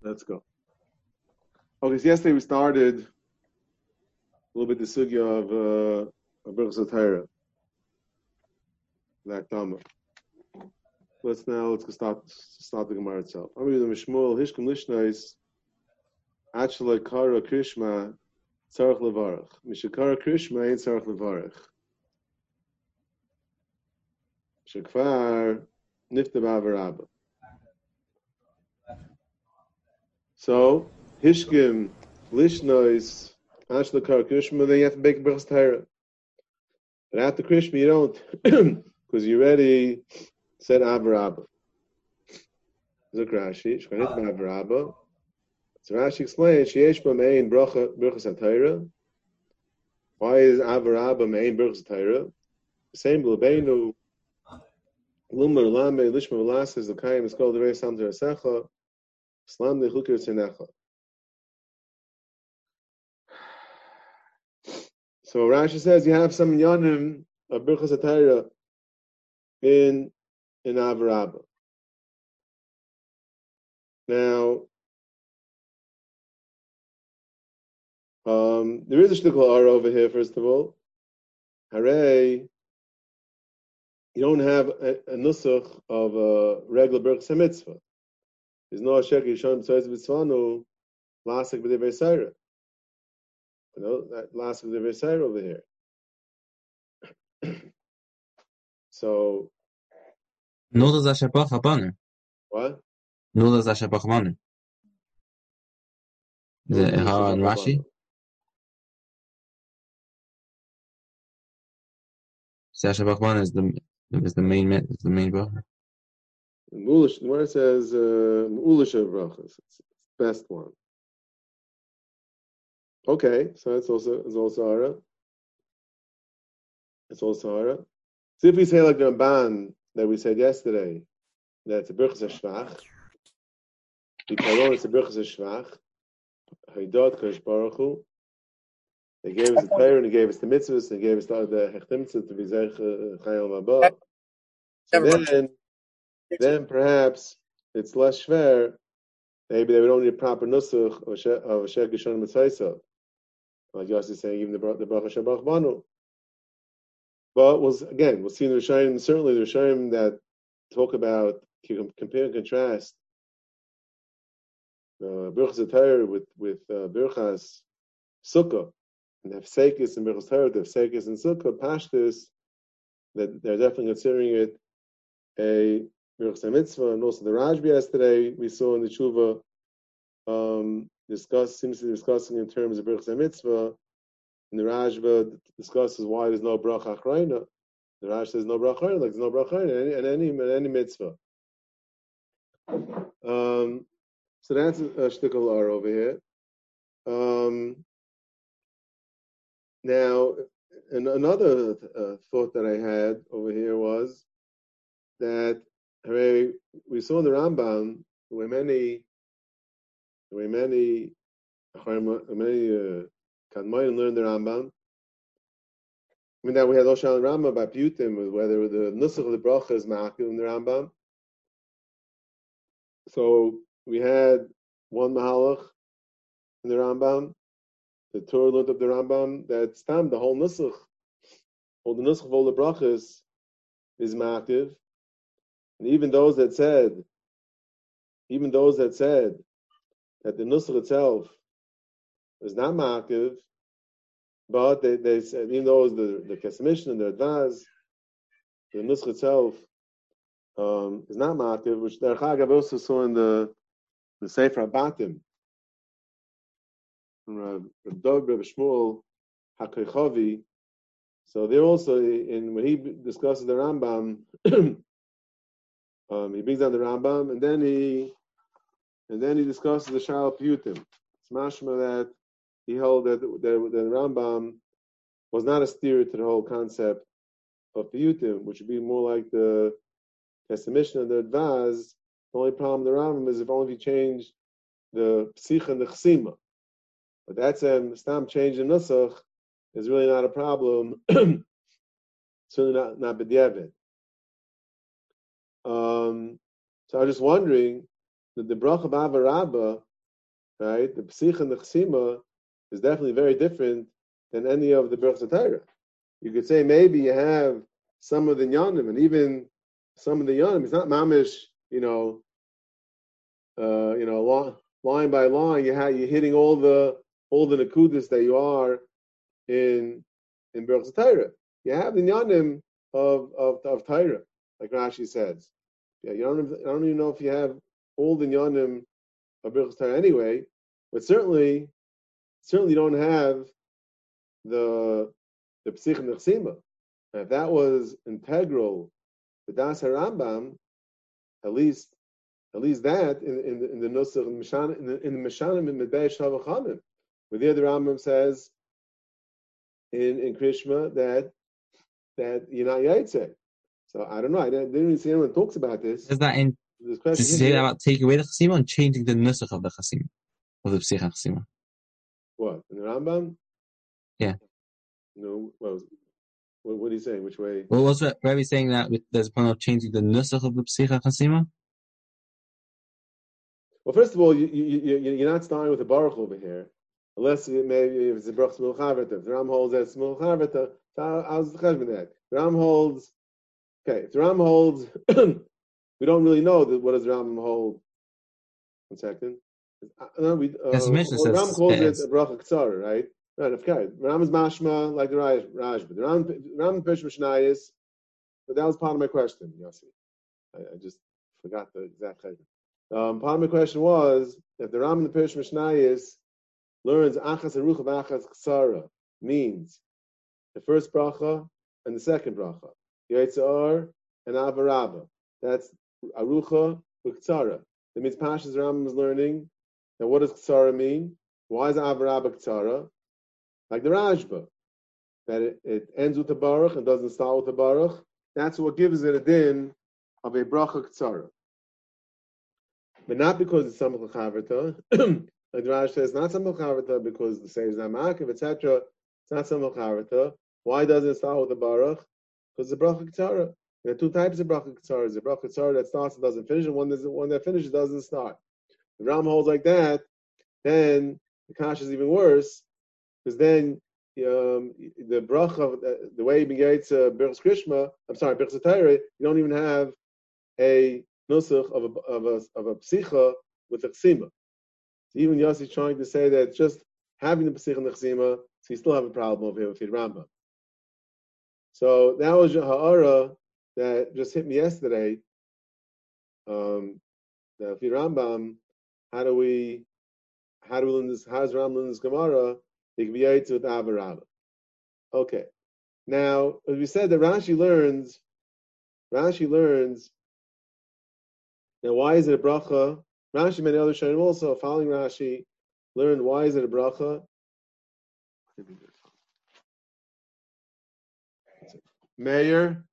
Let's go. Okay, so yesterday we started a little bit the sugya of Birchas HaTorah, that Tama. Let's go start the Gemara itself. I'm reading the Mishmul Hishkim Lishnois Achalei Kara Krishma Tzarech Levarach. Mishakara Krishma ain't Tzarech Levarach. Shekvar Nifta B'Avarabba. So Hishkim Lishnois Achalei Kara Krishma, then you have to make Birchas HaTorah. But after Krishma you don't, because you already said Avarabba. Zuk Rashi, Shkanit Avarabba. So Rashi explains, Sheyesh B'mein Birchas HaTorah. Why is Avarabba Me'in Birchas HaTorah? The same L'beinu Lumer Lame Lishma V'Lasses L'kayim is called the Rei Sam Terasecha Slam Nechukir Tzenecha. So Rashi says you have some Yanim of Birchas HaTorah in Avarabba. Now, there is a shtickle R over here, first of all. Hooray, you don't have a nusach of a regular Birchas HaMitzvah. There's no Ashek Yishon B'Tzoyz B'Tzvanu, Lasik B'Devei Seira. You know, that Lasik B'Devei Seira over here. So, Nur das Ashapach Habanu. what? Nur das Ashapach Habanu. The Eha and Rashi. Ashapach Habanu is the main bracha. Mulish, the one says Mulish of brachas. It's the best one. Okay, so it's also Ara. It's also Ara. So if we say like the Ramban that we said yesterday, that it's a Birchas HaShvach, because it's a Birchas HaShvach, Haydot Kosh Baruch Hu, they gave us the Torah and they gave us the mitzvahs, they gave us the Hechtim Mitzvah to be Zech Chayil Mabah. So then perhaps it's less shver. Maybe they would only need a proper nusach of Shek Yishon Mitzvah. Like Yossi is saying, even the Bracha Shabbat Banu. But we'll see in the Rishonim, certainly the Rishonim that talk about, compare and contrast Birchas HaTorah with Birchas Sukkah, and Hefsekis and Birchas HaTorah, the Hefsekis and Sukkah, Pashtus, that they're definitely considering it a Birchas HaMitzvah, and also the Rajbi yesterday we saw in the Tshuva seems to be discussing in terms of Birchas HaMitzvah, and the Rajba discusses why there's no bracha achrayna. The Raj says no bracha achrayna, like there's no bracha achrayna in any mitzvah. So that's a shtickle R over here. Now, and another thought that I had over here was that we saw in the Rambam there were many Kadmonim learned the Rambam. I mean that we had Oshan Rambam about Piyutim, whether the Nusach of the Bracha is Ma'akil in the Rambam. So we had one Mahalach in the Rambam, the Torah learned of the Rambam, that Stam, the whole Nusach, all the Nusach of all the Brachas is Ma'akil. And even those that said that the Nusach itself is not Ma'akil, but they said, even though the Kesemish and the Advaz, the Nusach itself is not Ma'akiv, which Derech Agav also saw in the Sefer HaBatim, from Rav Dov Rav Shmuel HaKochavi. So they're also, when he discusses the Rambam, he brings down the Rambam, and then he discusses the Sha'al Piyutim. It's mashma that he held that the Rambam was not a steer to the whole concept of Piyutim, which would be more like the Kesemish and the Advaz. The only problem with the Rambam is if only you change the Psich and the Chsima. But that's a stam change in Nusach is really not a problem. Certainly not B'diavad. So I was just wondering that the Bracha B'Avarabba right? The Psich and the Chesima is definitely very different than any of the Birchas Torah. You could say maybe you have some of the Yanim, and even some of the Yanim, it's not mamish, line by line. You're hitting all the Nakudas that you are in Birchas Torah. You have the Yanim of Torah, like Rashi says. Yeah, I don't even know if you have all the Yanim of Birchas Torah anyway, but certainly you don't have the Psich and the Chesima. If that was integral, the Das HaRambam, at least that in the Nusach in the Meshanim in Medbei Shavachamim, where there the Rambam says in Krishma that you're not Yaitse. So I don't know. I didn't even see anyone talks about this. Is that in? Does it say about taking away the Chesima and changing the Nusach of the Chesima, of the Psich and Chesima? What, in the Rambam? Yeah. No. What are you saying? Which way? Well, was Rabbi saying that there's a point of changing the Nusach of the Psich and Chesima? Well, first of all, you're not starting with a Baruch over here, unless maybe if it's a Baruch Smul Chavrata. If the Ram holds that Smul Chavrata, so I was cheshbon that. The Ram holds. Okay, if the Ram holds, we don't really know what does the Ram hold. 1 second. No, the Ram calls it a Bracha Ktsara, right? Right, of course. The Ram is mashma like the Rajba. The Ram Pish Mishnayis, but that was part of my question, Yossi. I just forgot the exact cheshbon. Part of my question was, if the Ram in the Pish Mishnayis learns Achas Arucha v'Achas Ksara, means the first bracha and the second bracha, Yitzhar and Avarabba. That's Arucha v'Ksara. That means Pashas Ram is learning. Now, what does Ksara mean? Why is Avarabba Ksara? Like the Rajba, that it ends with the Baruch and doesn't start with the Baruch. That's what gives it a din of a bracha Ksara. But not because it's Samach L'Chavrata. Like the Rash says, not Samach L'Chavrata because the Seir is not Ma'akev, etc. It's not Samach L'Chavrata. Why doesn't it start with the Baruch? Because the bracha Ktsara. There are two types of bracha Ktsara. There's a bracha Ktsara that starts and doesn't finish, and one that finishes doesn't start. If Ram holds like that, then the Kash is even worse, because then the bracha, the way you begins Birchas Krishma, Birchas Torah, you don't even have a nusach of a psicha with a chesima. So even Yossi is trying to say that just having the psicha and the chesima, so you still have a problem over here with the Rambam. So that was a ha'ara that just hit me yesterday. The Rambam, how do we learn this? How does Rambam learn this Gemara? They can be yaitz with Avarabba. Okay. Now, as we said, that Rashi learns. Now, why is it a bracha? Rashi, many other Shayim also, following Rashi, learned why is it a bracha? Meir.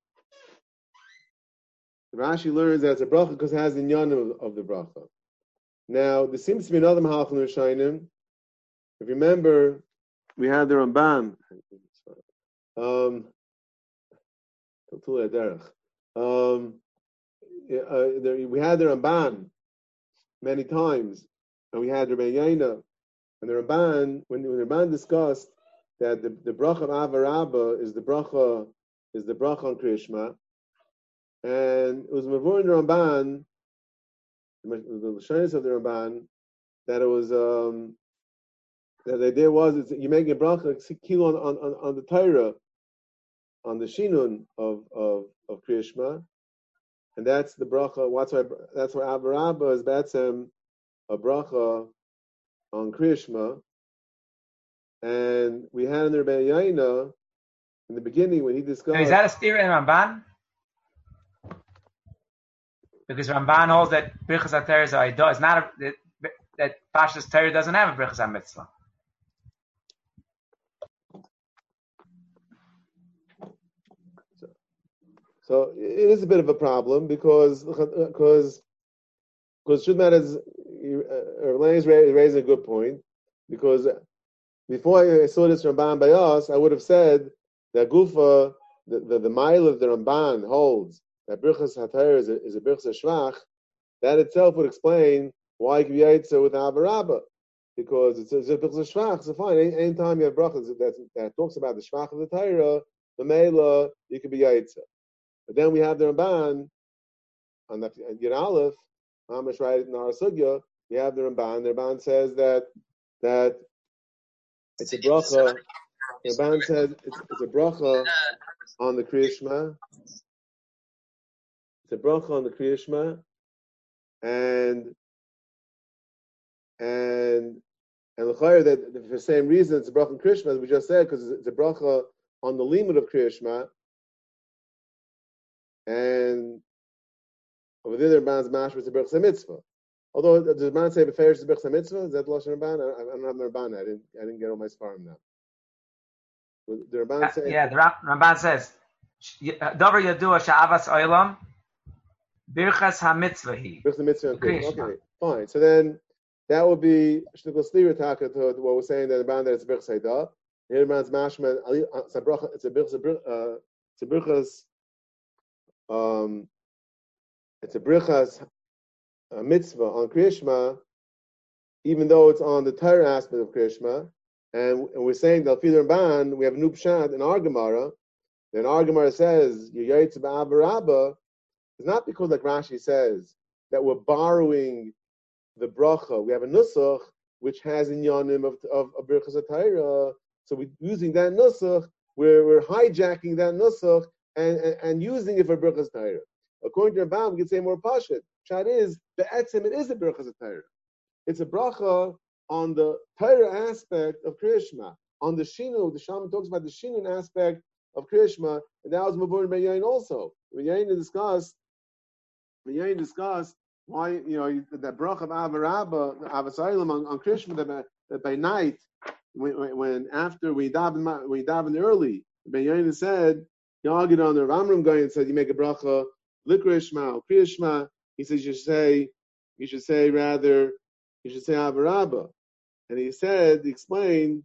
Rashi learns that it's a bracha because it has the inyanim of the bracha. Now, there seems to be another Mahalach in the Shayim. If you remember, we had the Ramban. We had the Ramban many times, and we had Rabbi Yaina, and the Ramban, when the Ramban discussed that the bracha of Avarabba is the bracha on Krishma, and it was Mavur in the Ramban, the Lashonis of the Ramban, that it was that the idea was you're making a bracha kilo on the Torah, on the Shinun of Krishma. And that's the bracha. That's why Avarabba is batzem a bracha on Krishma. And we had in the Rebbe Yaina in the beginning when he discussed. Now, is that a steer in Ramban? Because Ramban holds that Birchas HaTorah is Aidah. It's not that Pashas Torah doesn't have a Birchas HaMitzvah. So it is a bit of a problem because Shudman is raising a good point, because before I saw this Ramban by us, I would have said that Gufa, the mile of the Ramban holds that Birchas HaTorah is a Birchas HaShvach. That itself would explain why it can be Yaitza with Avarabba. because it's a shvach. So fine. Any time you have brachas that talks about the shvach of the Torah, the Mela, you could be yaitza. But then we have the Ramban on the Yud Aleph, Mamash right in our sugya. We have the Ramban. The Ramban says that it's a bracha. The Ramban says it's a bracha on the Kriya Shema. It's a bracha on the Kriya Shema, and l'chayr that for the same reason it's a bracha on Kriya Shema, as we just said, because it's a bracha on the limud of Kriya Shema, and over there the Ramban's mashma is a bracha mitzvah. Although does the Ramban say beferish is a bracha mitzvah? Is that the lashon Ramban? I don't have the Ramban. I didn't get all my svarim now. The Ramban says, the Ramban says, "Davar yadua she'avas olam birchas hamitzvahi." Birchas mitzvah. Okay, fine. So then that would be shtukos lira taka to what we're saying that the Ramban that it's birchas haydah. Here the Ramban's mashma it's a bracha. It's a birchas. It's a birchas mitzvah on Kriya Shema, even though it's on the Torah aspect of Kriya Shema. And we're saying that Al-Fi Ramban, we have a new pshat in our Gemara. Then our Gemara says, Yayitz ba'avarabba, it's not because, like Rashi says, that we're borrowing the bracha. We have a nusach which has inyanim of birchas HaTorah. So we're using that nusach, we're hijacking that nusach and using it for birchas HaTorah. According to Ramban, we can say more pashut. Pshat is, be'etzim, it is a birchas HaTorah. It's a bracha on the Torah aspect of Kriya Shema, on the Shinu. The Shaman talks about the Shinun aspect of Kriya Shema, and that was Mavur Ben Yain also. When Yain discussed why that bracha of Avarabba, Avas Olam on Kriya Shema, that by night, when after we daven early, Ben Yain said, Yagid on the Ramram guy and said you make a bracha Likra Shema or Kriya Shema. He says you should say Avarabba. And he explained,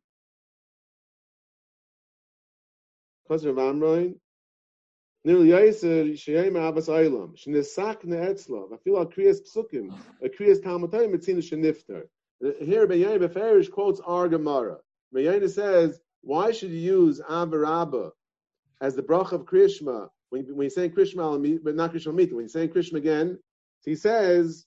because of Amroin, Nil Yaiser, Shayim Abbas Olam, Shnesakne Etzlav, I feel like Kriyas Psukim, a Kriyas Talmudayim, Metzina Shenifter. Here, Be'yayin Beferish quotes our Gemara. Be'yayin says, why should you use Avarabba as the bracha of Kriya Shema when you're saying Kriya Shema, but not Kriya Shema Mita? When you're saying Kriya Shema again, so he says,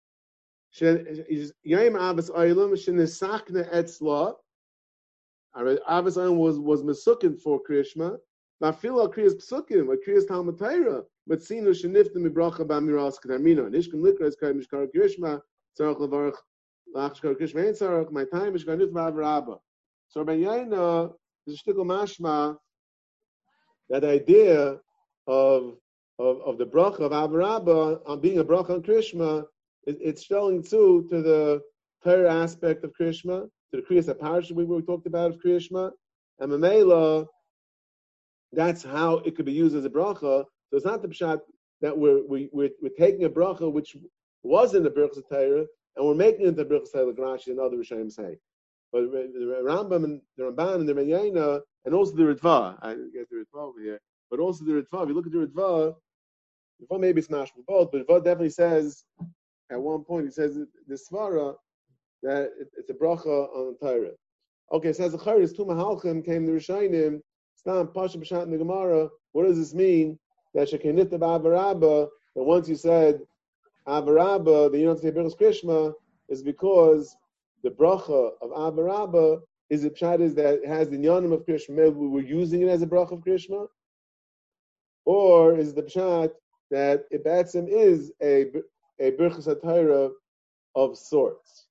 Yayim Abbas Olam Shenesakne Etzla. Abbas Olam was mesukin for Kriya Shema. Mafila Kriyas Psukim, a Kriyas Talmud Torah, but Sinu Shenifta Mibracha Bamiras Kedarmina. Nishkan Likra is Kai Mishkar Kriya Shema. Tzarach Levarach Lachshkar Kriya Shema. Ain't Tzarach. My time Mishkar Nif Ba'avarabba. So Ben Yaina is a shtickle mashma that idea of the bracha of Avarabba on being a bracha on Kriya Shema. It's showing to the Torah aspect of Kriya Shema, to the Kriyas HaParsha we talked about of Kriya Shema, and Mamela, that's how it could be used as a bracha. So it's not the pshat that we're taking a bracha which wasn't a birchas Torah and we're making it a birchas Torah, like Rashi and other Rishonim say. But the Rambam and the Ramban and the Menyayna and also the Ritva, I get the Ritva over here, but also the Ritva. If you look at the Ritva maybe it's not both, but Ritva definitely says. At one point, he says the svara that it's a bracha on the Torah. Okay, it says the Charis two mahalchim came to Rishayim. Stam pasha b'shat in the Gemara. What does this mean? That shekenit ba'avarabba. That once you said avarabba, that you don't say birchas Kriya Shema, is because the bracha of avarabba is a pshat is that it has the nyanim of Kriya Shema. We're using it as a bracha of Kriya Shema, or is the pshat that it batzim is a birchas HaTorah of sorts.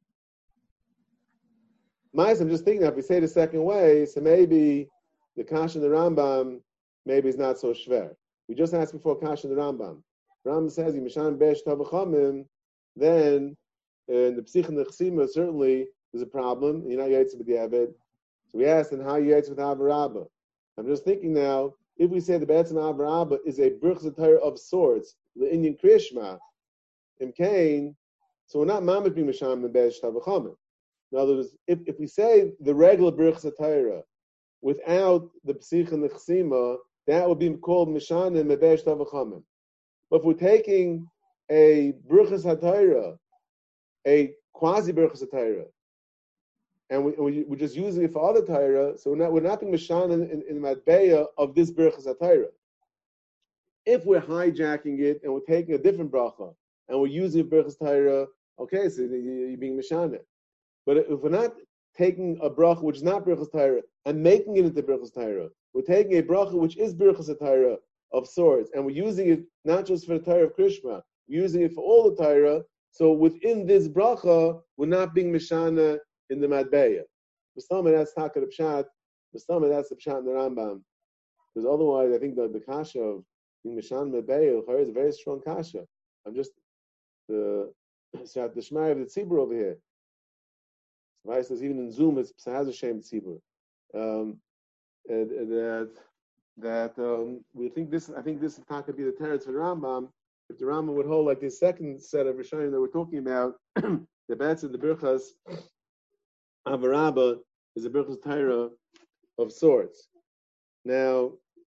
I'm just thinking that if we say the second way, so maybe the Kash and the Rambam maybe is not so shver. We just asked before Kash and the Rambam. Rambam says, Yimeshan Besh Tavachamim, then in the Psich and the Chesima certainly there's a problem. You're not Yaitz with the Abed. So we asked, and how you Yaitz with Avarabba? I'm just thinking now, if we say the Be'etzim Avarabba is a birchas HaTorah of sorts, the Indian Kriya Shema, in Cain, so we're not mamik being misham and be'esh tavachamim. In other words, if we say the regular birchas HaTorah without the psich and the chesima, that would be called misham and be'esh tavachamim. But if we're taking a birchas HaTorah, a quasi birchas HaTorah, and we're just using it for other Torah, so we're not being Mishan in the Matbeya of this Birchas HaTorah. If we're hijacking it and we're taking a different bracha and we're using Birchas Torah, okay, so you're being Mishan. But if we're not taking a bracha which is not Birchas Torah and making it into Birchas Torah, we're taking a bracha which is Birchas HaTorah of sorts, and we're using it not just for the Torah of Krishma, we're using it for all the Torah. So within this bracha, we're not being Mishana in the Matbeya. B'stamah, that's Taka Pshat. B'stamah, that's the Pshat in the Rambam. Because otherwise, I think the kasha of being Mishan Matbeya is a very strong kasha. I'm just the Shmai of the Tzibur over here. Somebody says even in Zoom, it's Psahaz Hashem Tzibur. We think this. I think this could be the teretz for the Rambam. If the Rambam would hold like this second set of Rishonim that we're talking about, the bets in the Birchas Avarabba is a Birchas Torah of sorts. Now,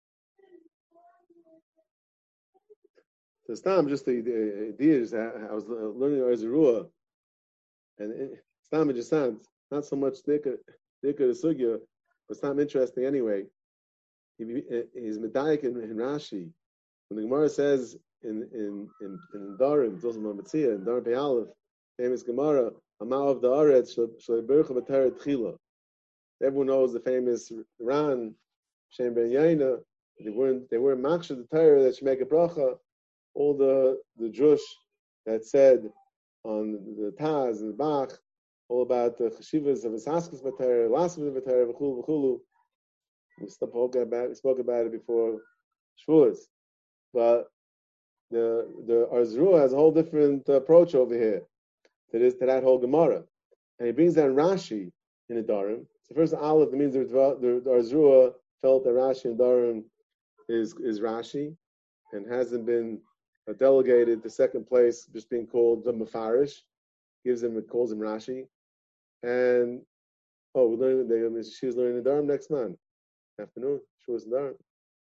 so Stam, just the idea is I was learning Arzurua, and Stam it just sounds not so much thicker sugya, but Stam interesting anyway. He's medayik in Rashi. When the Gemara says in Darim, it's also Mametzia, in Darim Pe'alef, famous Gemara, Amal of the Aretz Shalei Bercha B'Torah Tchila. Everyone knows the famous Ran Shem Ben Yaina. They weren't maksha the Torah that should make a bracha. All the drush that said on the Taz and the Bach, all about the cheshivas of Esaskas B'Torah, Laskas B'Torah, v'chulu. We spoke about it before Shavuos, but the Arzurua has a whole different approach over here to that whole Gemara, and he brings down Rashi in the Darim. So first Aleph, that means the Arzurua felt that Rashi in Darim is Rashi, and hasn't been delegated to second place, just being called the Mefarish. Calls him Rashi, and she was learning the Darim next month. Afternoon, she was there.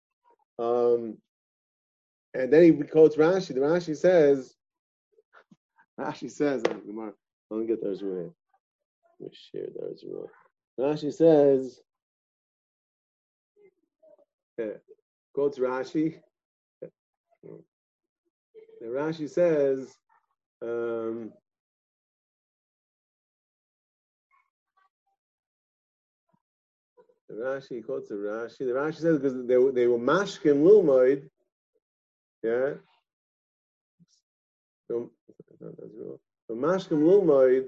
And then he quotes Rashi. The Rashi says, Gemara, let me get those right. Let me share those right. Rashi says, quotes Rashi. The Rashi says, the Rashi quotes the Rashi. The Rashi says because they were mashkim lulmoid, yeah. So mashkim lulmoid.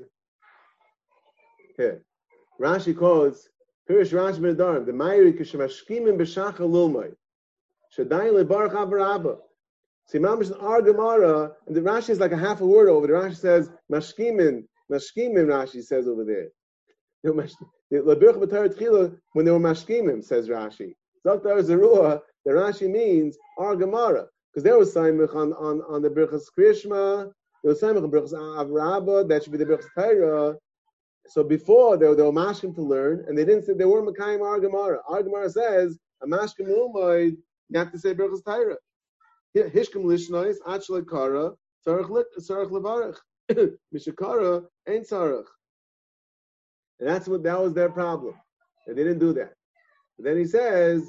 Here, Rashi quotes Pirish Rashi ben Darim. The Ma'iri k'shemashkimim b'shacha lulmoid. Shadayin lebarach avarabba. See, Mamish an Ar Gemara, and the Rashi is like a half a word over. The Rashi says mashkimin. Rashi says over there. When they were mashkimim, says Rashi. Zaktar Zerua, the Rashi means Ar Gemara, because they were Saimich on the Birchas Krishma, they were Saimich on Birchas Avrabba, that should be the Birchas Torah. So before they were mashkim to learn, and they didn't say they were Makayim Ar Gemara. Ar Gemara says a mashkim umayd, you have to say Birchas Torah. Hishkim lishnois achlei kara tzarich levarich mishakara ain't tzarich. And that was their problem. And they didn't do that. But then he says,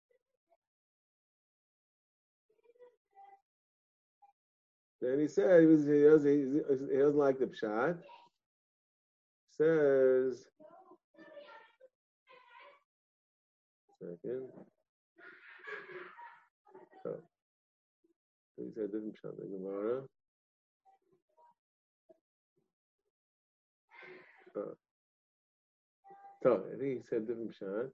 he doesn't like the pshat. He says, second. So he said different pshat in Gemara. So I think he said different pshat.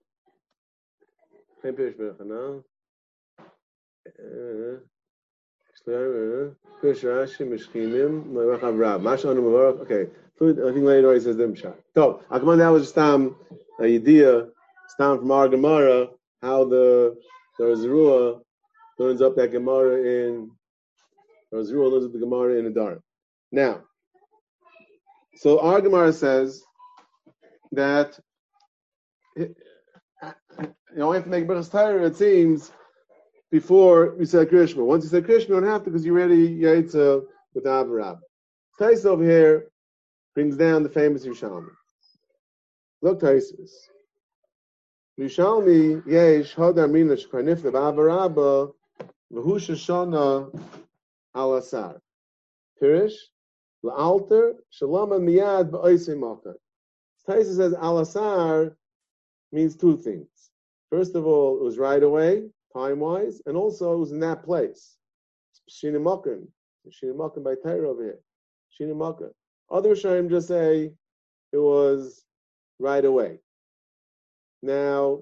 Okay, I think later he says different pshat. So that was just an idea, from our Gemara, how the Arzurua learns up that Gemara in the Gemara in the Darim. Now, so our Gemara says that you have to make Birchas Torah, it seems, before you say Krishma. Once you say Krishma, you don't have to because you're ready Yaitza with Avarab. Tais over here brings down the famous Yerushalmi. Look, Taisus. Rishalmi yesh hadar mina shkarnif le'avaraba v'hu shashana al asar. Pirish la'alter shalama miyad ba'oisei makar. Taisus says al asar means two things. First of all, it was right away, time-wise, and also it was in that place. Shinimakan by Torah over here. Shinimakan. Other Rishonim just say it was right away. Now,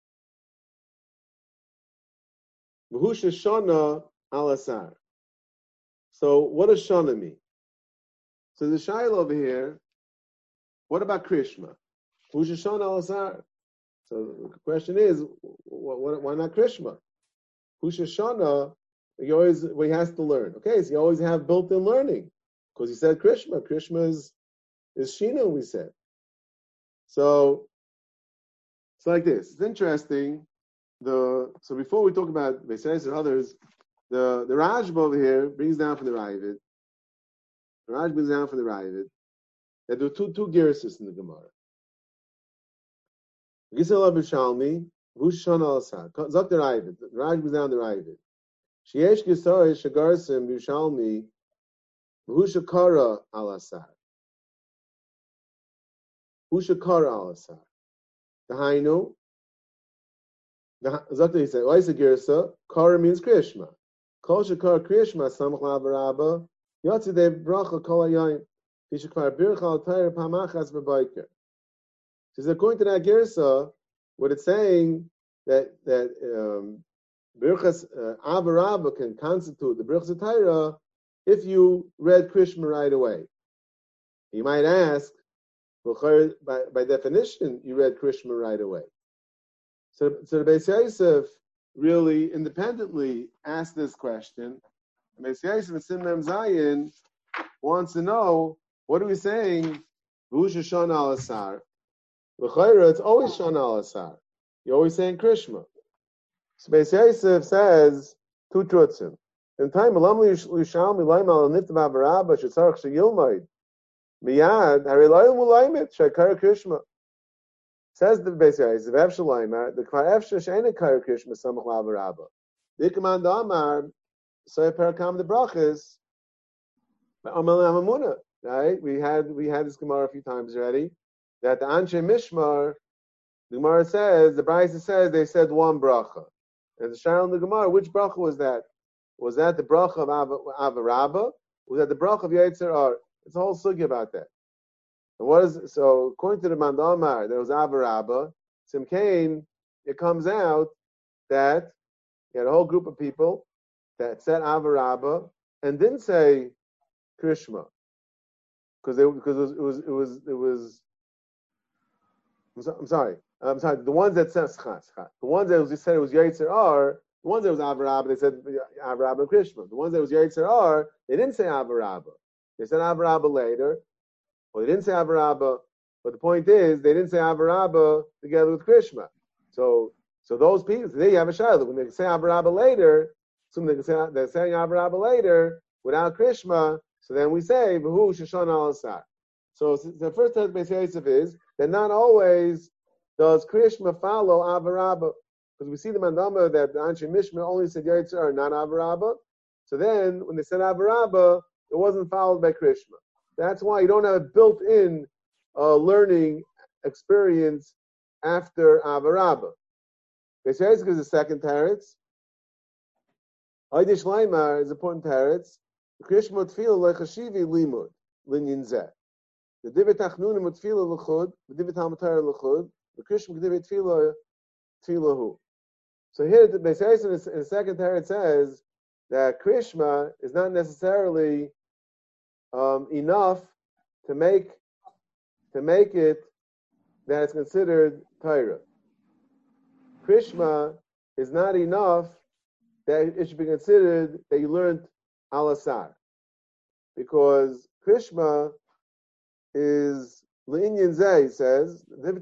V'hu shana al asar. So, what does shana mean? So, the shaila over here. What about Krishma? V'hu shana al asar. So, the question is, why not Krishma? V'hu shana. He has to learn. Okay, so you always have built-in learning because he said Krishma. Krishma is Shina. We said so. It's like this. It's interesting. So before we talk about Beisayis and others, the Rajba over here brings down from the Ravid. The Raj brings down from the Ravid that there are two gerses in the Gemara. Gisel Abishalmi, Vushon al Asad. Zok the Ravid. The Raj brings down the Ravid. Sheyesh Gisar Shagarsim Bishalmi, Vushakara al Asad. Vushakara al Asad. The Hainu. Zok he said, Oisa Girsa, Kara means Krishma. Kol Shakar Krishma, Samach Lavarabba, Yotzidev Bracha Kol Ayoim, Hishakvar Bircha al Tair Pamachas Bebiker. Says according to that Girsa, what it's saying that Birchas Avarabba can constitute the Birchas Taira if you read Krishma right away. You might ask, well, by definition, you read Krishma right away. So the Beis Yosef really independently asked this question. Beis Yosef and Sim Mem Zayin wants to know, what are we saying? V'hu shana al asar. L'chayra, it's always shana al asar. You're always saying Krishma. So Beis Yosef says two trutzim. In time, Alam Lishalmi Laim al Niftav Avarabba Shetzarach Sheyilmaid Miyad Harilayim Ulayimit Shekar Krishma. Says the Beis Yosef, the Kvar Efsha She'ena Kar Krishma Samach Lavarabba. The command Amar Soy Parakam the Brachas Amal Amamuna. Right? We had this Gemara a few times already. That the Anshe Mishmar, the Gemara says, the Brisa says they said one bracha. And the Shara in the Gemara, which bracha was that? Was that the bracha of Avarabba? Was that the bracha of Yetzer Ar? It's a whole sugya about that. And so according to the Mandamar, there was Avarabba. Simkain, it comes out that you had a whole group of people that said Avarabba and didn't say Krishma, because it was. I'm sorry. The ones that said the ones that said it was Yetzer Ar, the ones that was Avarabba, they said Avarabba and Krishma. The ones that was Yetzer Ar, they didn't say Avarabba. They said Avarabba later. Well, they didn't say Avarabba, but the point is they didn't say Avarabba together with Krishma. So those people, they have a shayla. When they say Avarabba later, they're saying Avarabba later without Krishma. So then we say V'hu Shashon al Asar. So the first test Beis Yosef is that not always does Krishma follow Avarabba, because we see the mandama that the Anshe Mishma only said Yetzer, not Avarabba. So then when they said Avarabba, it wasn't followed by Krishma. That's why you don't have a built-in learning experience after Avarabba. Beis Yosef is the second teretz. Aidish Laimar is important teretz. Krishma tefillah lechashivi limud linyin zeh. The divet achnunim tefillah lechud, the divet hamatar lechud, the Krishma divet tefillahu. So here the Beis Yosef in the second teretz says that Krishma is not necessarily enough to make it that it's considered Torah. Krishma is not enough that it should be considered that you learned al asar, because Krishma is le'inyan zeh, he says the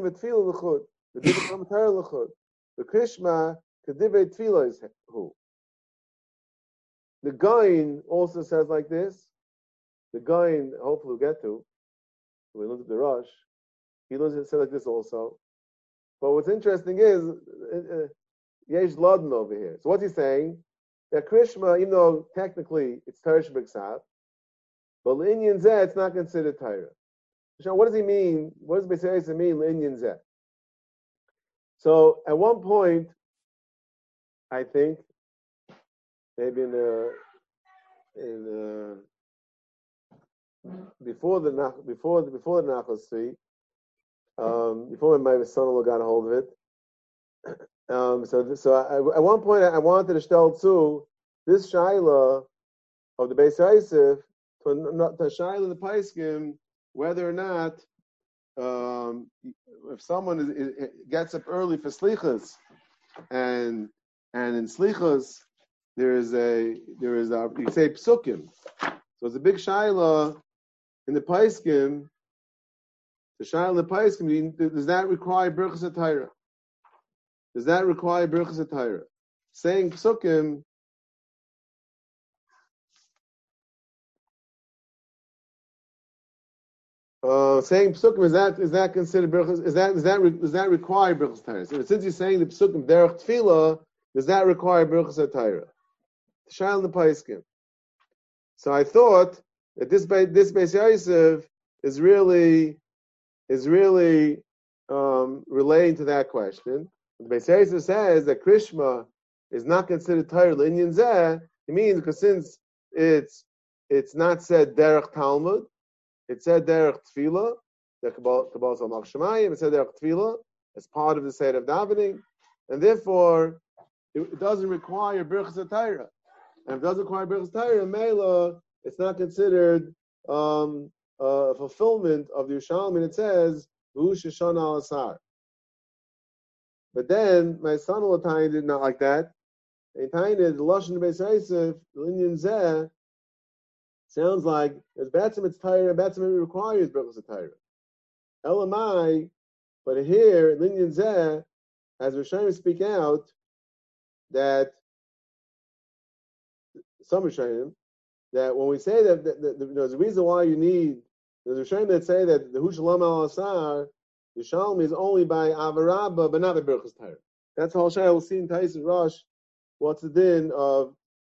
Krishma k'divrei tefillah is who. The Gaon also says like this. The Gaon, hopefully we'll get to. We look at the Rosh. He learns it like this also. But what's interesting is Yesh Laden over here. So what's he saying? That Krishma, even though technically it's Teresh B'Ksav, but L'Inyan Zeh, it's not considered Torah. So what does he mean? What does B'Seis mean, L'Inyan Zeh? So at one point, I think, maybe before the Nachal Tzvi, before my son-in-law got a hold of it. So at one point I wanted to tell too this shaila of the Beis Yosef to shaila the Paiskim whether or not if someone gets up early for slichas and in slichas there is a you can say psukim. So it's a big shaila in the Paiskim. The shaila in the Paiskim, does that require Birchas HaTorah? Does that require Birchas HaTorah? Saying psukim is that considered Birchas? Does that require Birchas HaTorah? So since you're saying the psukim derech tefillah, does that require Birchas HaTorah? The shaila in the Paiskim. So I thought that this Beis Yosef is really relating to that question. The Beis Yosef says that Krishma is not considered Torah l'Inyan Zeh. It means because since it's not said derech Talmud, it said derech Tefillah, the Kabbalah Samach Shemayim, it said derech Tefillah as part of the Seder of davening, and therefore it doesn't require Birchas HaTorah. And if it doesn't require Birchas HaTorah, Mela, it's not considered fulfillment of the Yerushalmi. It says V'hu Shoshana al Asar. But then my son-in-law Tain did not like that. And Tain did the Lashon Beis Yosef, the L'Inyan Zeh, sounds like as Batzim it's Torah, and Batzim it requires Birchas HaTorah. Elamai, but here L'Inyan Zeh, as Rishonim speak out, that some Rishonim, that when we say that there's a reason why you need, there's Rishonim that say that the Hu Shalom al Asar, the Shalom is only by Avarabba, but not by Birchas Torah. That's how Shai will see in Tais and Rosh. What's the din of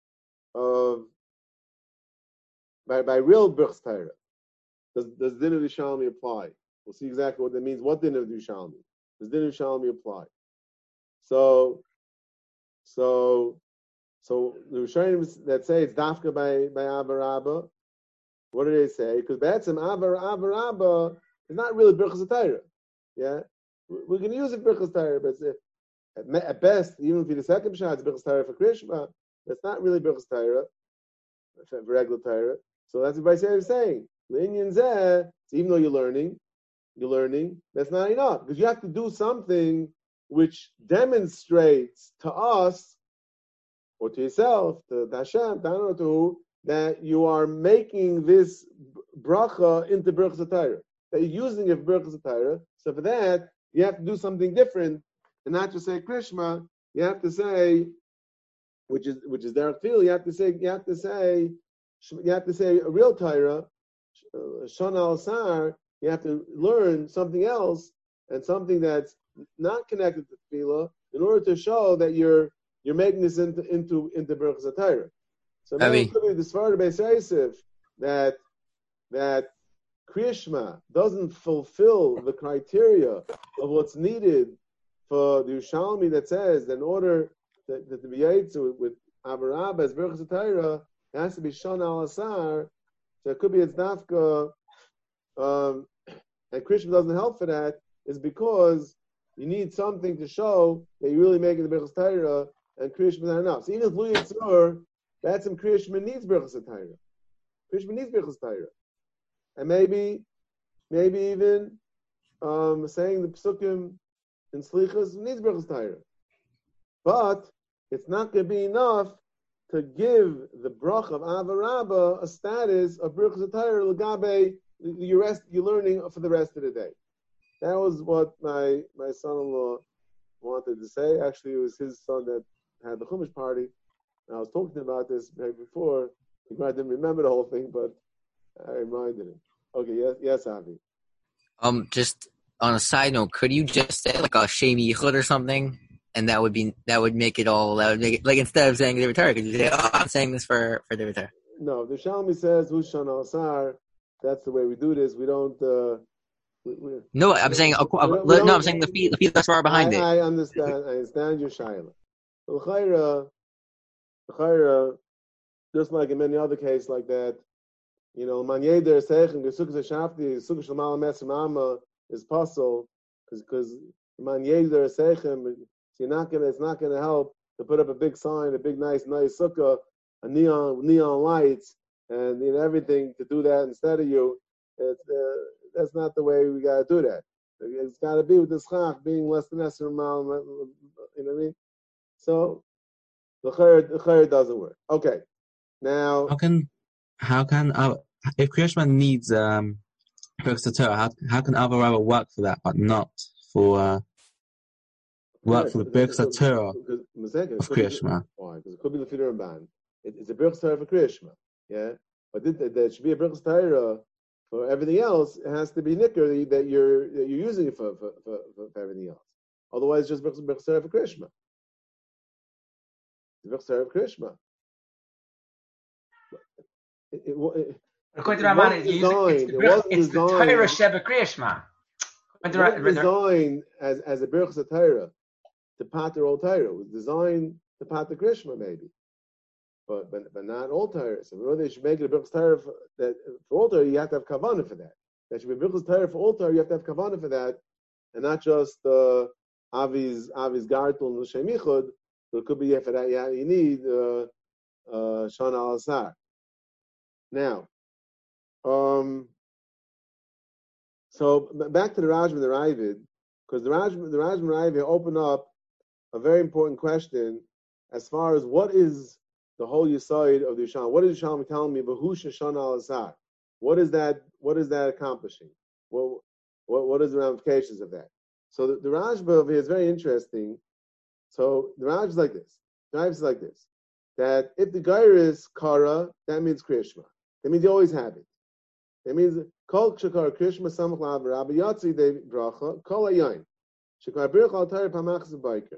by real Birchas Torah? Does the din of the Shalom apply? We'll see exactly what that means. What din of the Shalom? Does din of the Shalom apply? So the Rishonim that say it's dafka by Avarabba, what do they say? Because Batzim Avarabba is not really Birchas Torah. Yeah, we're going to use it Birchas Torah, but at best, even if the second shot is Birchas Torah for Krishma, that's not really Birchas Torah for regular Torah. So that's what Beis is saying. L'Inyan Zeh, even though you're learning, that's not enough because you have to do something which demonstrates to us or to yourself, to Hashem, that you are making this bracha into Birchas Torah. That you're using it for Birchas Torah. So for that, you have to do something different, and not just say Krishma. You have to say, which is derech tefillah. You have to say a real Torah, Shana al Sar. You have to learn something else and something that's not connected to tefillah in order to show that you're making this into Birchas Torah. So maybe it could be the Sfar Beis Yosef that Krishma doesn't fulfill the criteria of what's needed for the Yerushalmi that says that in order to be Yetzu with Avarabba as Birchas Torah, it has to be Shana al Asar. So it could be it's dafka, and Krishma doesn't help for that, is because you need something to show that you're really making the Birchas Torah, and Krishma is not enough. So even if Lu Yitzur, that's some Krishma needs Birchas Torah. Krishma needs Birchas Torah. And maybe even saying the Psukim in Slichas needs Birchas Torah. But it's not going to be enough to give the brach of Avarabba a status of Birchas Torah l'gabe you're learning for the rest of the day. That was what my son-in-law wanted to say. Actually, it was his son that had the Chumash party. And I was talking about this before. He probably didn't remember the whole thing, but I reminded him. Okay, yes, Avi. on a side note, could you just say like a Shem Yichud or something, and that would make it like instead of saying Divrei Torah, could you say, "Oh, I'm saying this for Divrei Torah"? No, the Shalmi says Hushon al Sar. That's the way we do this. We don't. No, I'm saying I'm saying the feet that's far behind it. I understand. I understand your shaila. L'chayra, just like in many other cases like that, man yeder seichem gesukas shafti sukas shmal mesem amma is puzzle because man yeder seichem. It's not gonna help to put up a big sign, a big nice sukkah, a neon lights, and everything to do that instead of you. That's not the way we gotta do that. It's gotta be with the schach being less than Esser Mal, you know what I mean? So the chayr doesn't work. Okay, now how can if Kriyashma needs Birchas Torah, how can Alva Rabba work for that, but not for work for the Birchas Torah of Kriyashma? Why? Because it could be the Fider and Ban. It's a Birchas Torah for Kriyashma, yeah. But there should be a Birchas Torah for everything else. It has to be nicker that you're using it for everything else. Otherwise, it's just Birchas Torah for Kriyashma. Birchas Torah for Kriyashma. According to Raman, it's the Torah Sheba Kriyashma. It was designed as a Birchas Torah to pater all Torah. It was designed to pater Kriyashma maybe, but not all Torah. So they should make it a Birchas Torah for all Torah. You have to have kavanah for that. That should be Birchas Torah for all Torah. You have to have kavanah for that, and not just Avi's Gartul and L'Shem Yichud. So it could be for that. Yeah, you need Shana al Asar. Now, so back to the Rajman and the Ravid, because the Rajman and the Ravid open up a very important question as far as what is the whole Yesod of the Yishalm. What is Yishalm telling me? Bahusha Shana al Asar. What is that accomplishing? What is the ramifications of that? So the Rajba over here is very interesting. So the Rajba is like this. The Rajba is like this. That if the Gair is Kara, that means Kriyashma. That means you always have it. That means Kol Shakar Kriyashma Samach Lav Rabbi Yatsi De Bracha Kol Ayin Shakar Birch Al Tayr Pamachs Biker.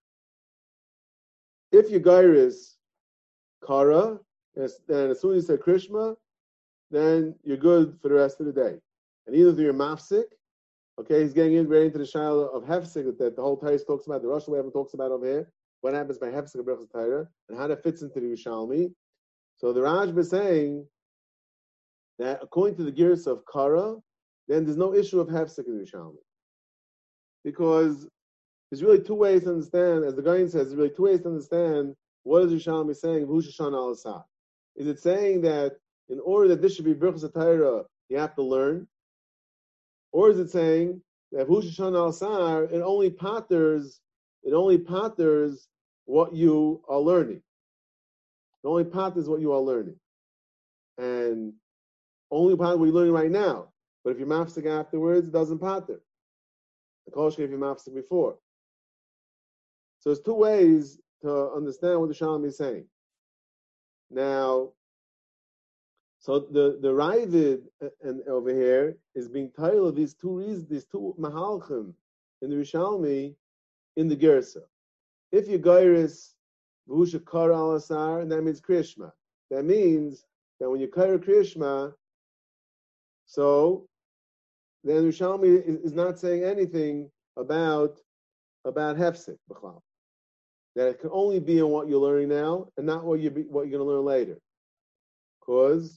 If your Gair is Kara, then as soon as you say Kriyashma, then you're good for the rest of the day. And either through your mafsik, okay, he's getting right into the shaila of hefsik that the whole Taish talks about, the Rosh Hashanah talks about over here. What happens by hefsik of Birchas Torah and how that fits into the Yerushalmi. So the Rajba is saying that according to the gears of Kara, then there's no issue of hefsik in the Yerushalmi, because there's really two ways to understand. As the Gaon says, there's really two ways to understand what is Yerushalmi saying. V'Hushan al Asar. Is it saying that in order that this should be Birchas Torah, you have to learn? Or is it saying that V'Hushan al Asar, it only paters what you are learning? It only paters what you are learning. And only pater what you're learning right now. But if you're mafsik afterwards, it doesn't pater. The koshka if you're mafsik before. So there's two ways to understand what the Shalom is saying. Now, so the Ravid and over here is being titled of these two reasons, these two mahalchim in the Rishalmi in the Gersa. If you gairis v'husha kara al asar, that means Kriyashma. That means that when you kara Kriyashma, so then Rishalmi is not saying anything about hefsek b'chal. That it can only be in what you're learning now and not what you're going to learn later. Because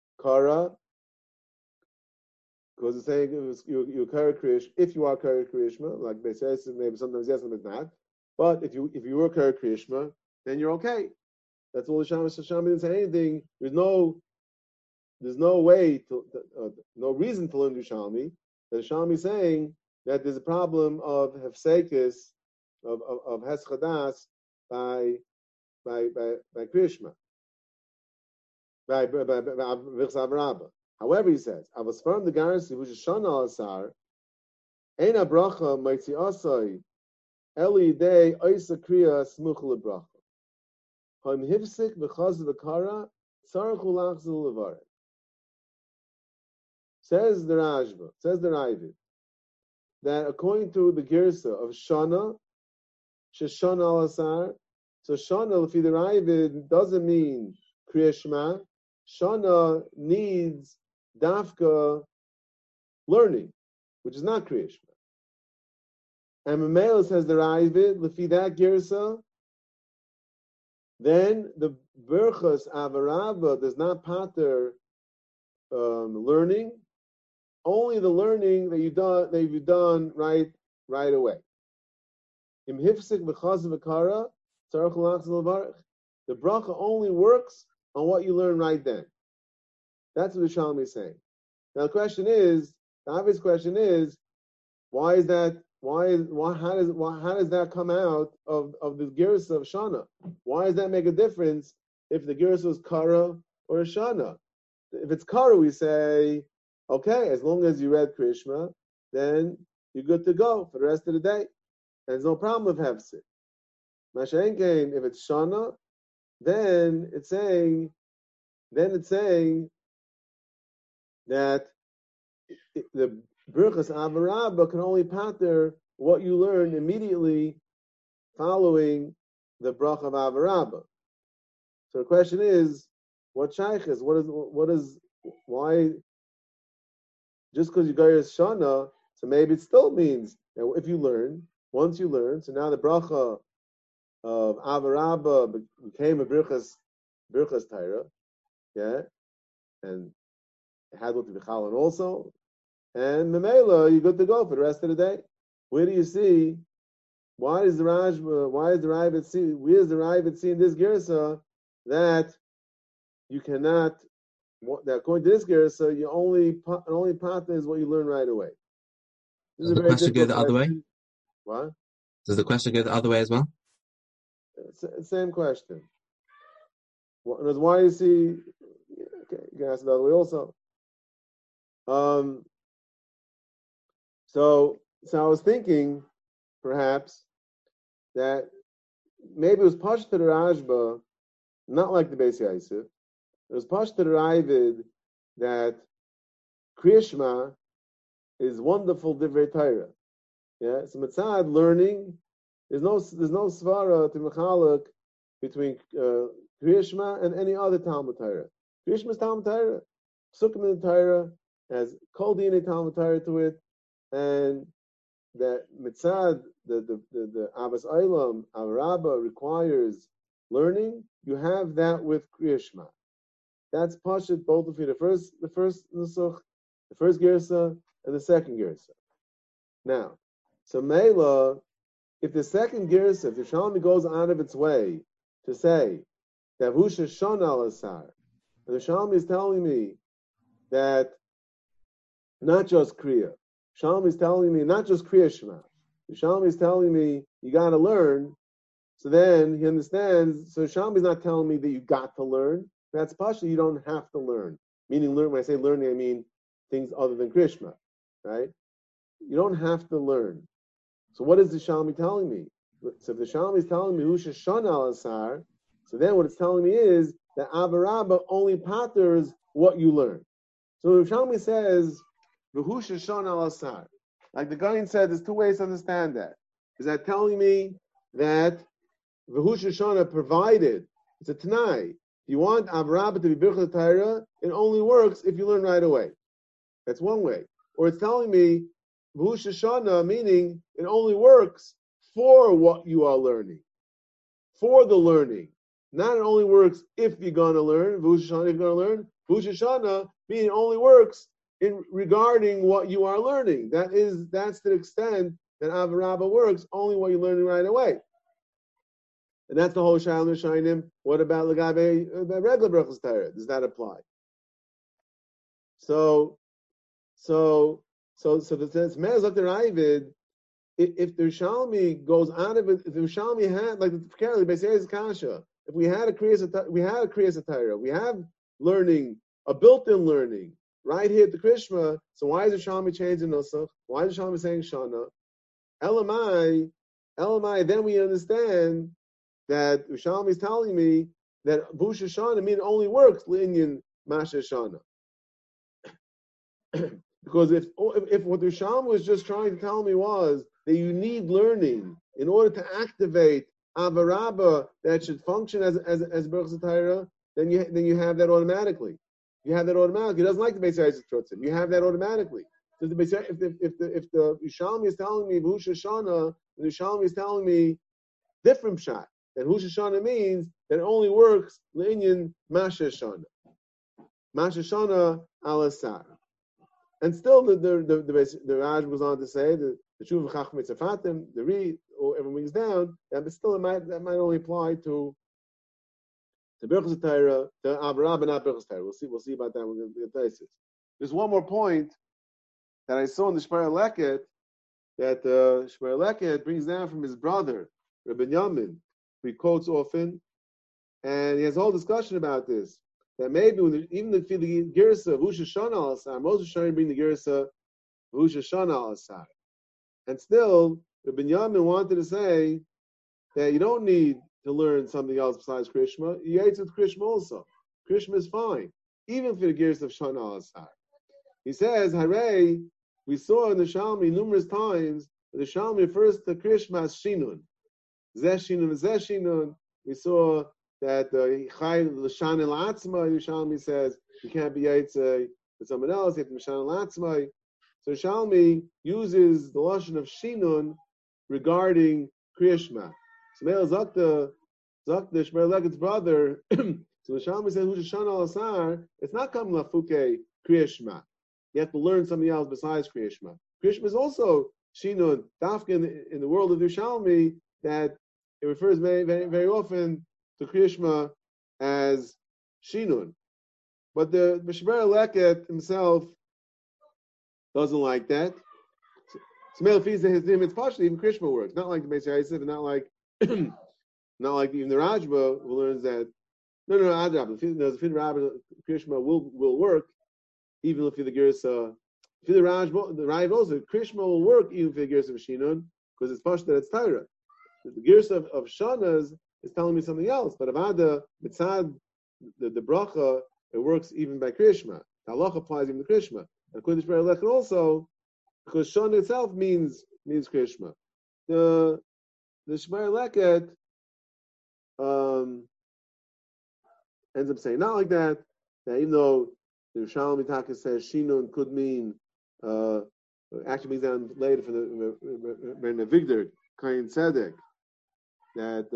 it's saying you kara krish if you are kara kriyashma, like they say, maybe sometimes yes, sometimes not. But if you were kara kriyashma, then you're okay. That's all the Shami didn't say anything. There's no way no reason to learn the Shami. The Shami is saying that there's a problem of hefsekis of heschadas by kriyashma. By however, he says, I was from the garrison which is Shana Asar, Eina Bracha Maitzi Asai, Eli Day Oisa Kriya Smuchel Bracha. Him Hivsik Bechaz Vekara, Sarachul Lachzul Levaret. Says the Rajba, says the Ravid, that according to the Girsa of Shana, Sheshana al-Asar, so Shana, Lefi the Ravid, doesn't mean Kriya Shema. Shana needs Dafka learning, which is not Kriya Shema. And Mamela says the Ravid, Lefi that Girsa, then the Berchas Avaraba does not pater learning, only the learning that you've done right away. Im hifsik v'chazav v'kara, tzarech l'achzil l'varech. The bracha only works on what you learn right then. That's what the Shalom is saying. Now the obvious question is, why is that? How does that come out of the Girsa of Shana? Why does that make a difference if the Girsa is Kara or Shana? If it's Kara, we say, okay, as long as you read Krishma, then you're good to go for the rest of the day. There's no problem with Hefsik. Masha'enkein, if it's Shana, then it's saying that the Birchas Avarabba can only pater what you learn immediately following the Brach of Avarabba. So the question is, what shaykh is? Why? Just because you go to Shana, so maybe it still means that if you learn, once you learn, so now the bracha of Avarabba became a Birchas Taira, yeah, and it had what to be Chalan also. And Memela, you're good to go for the rest of the day. Where do you see? Why is the Ravid see in this Girsa that you cannot? That according to this Girsa, you only partner is what you learn right away. Does the question go the other way? What? Does the question go the other way as well? Same question. Why do you see? Okay, you can ask it the other way also. So I was thinking, perhaps, that maybe it was Pashta the Rashba, not like the Beis Yosef. It was Pashta the Ravid that Kriya Shema is wonderful Divrei Torah. Yeah, so Mitzad learning, there's no svara to mechalek between Kriya Shema and any other Talmud Torah. Kriya Shema is Talmud Torah. Sukkim in the Torah has Kol Dinei Talmud Torah to it. And that mitzad, the Abbas Eilam, Avarabba requires learning. You have that with Kriya Shema. That's Pashut both of you. The first Nusach, the first Gersa, and the second Gersa. Now, so Mela, if the second Gersa, if the Shalmi goes out of its way to say that Vusha Shon al Asar, and the Shalmi is telling me that not just Kriya. Shalom is telling me not just Kriya Shema. Shalom is telling me you got to learn. So then he understands. So Shalom is not telling me that you got to learn. That's partially you don't have to learn. Meaning learn. When I say learning, I mean things other than Kriya Shema, right? You don't have to learn. So what is the Shalom telling me? So if the Shalom is telling me Husha Shon al Asar, so then what it's telling me is that Avarabba only paters what you learn. So if Shalom says V'hu Shon al Asar. Like the Gaon said, there's two ways to understand that. Is that telling me that V'hu Shona provided, it's a Tanai. If you want Avrabah to be Birchas Torah, it only works if you learn right away. That's one way. Or it's telling me V'hu Shona, meaning it only works for what you are learning. For the learning. Not it only works if you're going to learn, V'hu Shona if you're going to learn. V'hu Shona, meaning it only works in regarding what you are learning. That's the extent that Avarabba works, only what you're learning right away. And that's the whole Shalom Shainim. What about Lagabe regular Berachos Torah? Does that apply? So the says Mezak the Ravid, if the Shalmi goes out of it, if the Shalmi had like the Beis Kasha, if we had a Kriyas Torah, we have learning, a built-in learning. Right here at the Krishma, so why is the Shalmi changing Nusach? Why is the Shalmi saying Shana? Elamai, then we understand that the Shalmi is telling me that Vusha Shana only works Linyan Masha Shana. Because if what the Rishonim was just trying to tell me was that you need learning in order to activate Avarabba that should function as Berachas Torah, then you have that automatically. You have that automatically. He doesn't like the Beis Yosef Trutzim. You have that automatically. So if the Yerushalmi is telling me Rosh Hashanah, the Yerushalmi is telling me different shot. That Rosh Hashanah means that it only works l'inyan Masha Shana. Masha Shana al-Asar. And still the Raj goes on to say the Shuv Chachmei Tzafatim, the Re, or everything's down, but still that might only apply to Berachas Torah, to Avarabba, not Berachas Torah. We'll see about that when we get to this. There's one more point that I saw in the Shmar Leket that Shmar Leket brings down from his brother, Rabbi Yamin, who he quotes often, and he has a whole discussion about this. That maybe even the Girsa of Rosh Hashanah al-Asar, most Hashanah bring the Girsa of Rosh Hashanah al-Asar. And still, Rabbi Yamin wanted to say that you don't need to learn something else besides Krishma. You ate with Krishma also. Krishma is fine, even for the Girsa of Shana al-Asar. He says, Hare, we saw in the Shalmi numerous times that the Shalmi refers to Krishma as Shinun. Zeshinun. We saw that Chai L'Shan El-Atzma, Yerushalmi says, you can't be Yaitse with someone else, you have to be L'Shan El-Atzma. So Yerushalmi uses the Lashon of Shinun regarding Kriyashma. So Meil Zakta, Shmer Leket's brother, so Yerushalmi says, Rosh Hashanah al-Asar, it's not Kam Lafuke Kriyashma. You have to learn something else besides Kriyashma. Kriyashma is also Shinun, Dafka in the world of Yerushalmi, that it refers very, very, very often to Kriyashma as Shinun. But the Shmer Leket himself doesn't like that. So Meil Fiza, his name, it's partially even Kriyashma works. Not like the Beis Yosef, and not like even the Rajba who learns that. No, Adrab. The Fin Rabba Kriyashma will work even if the Girsa. If the Rajba also Kriyashma will work even for the Girsa of Shinun because it's partially that it's Torah. The Girsa of Shanas is telling me something else, but Avada Mitzad the bracha it works even by Kriyashma. The halacha applies even to Kriyashma. And Kodesh Baruch Hu also because Shana itself means Kriyashma. The Shmar Leket ends up saying not like that. That even though the Yerushalmi Taka says Shinun could mean actually means down later for the Vigdor Kain Tzedek that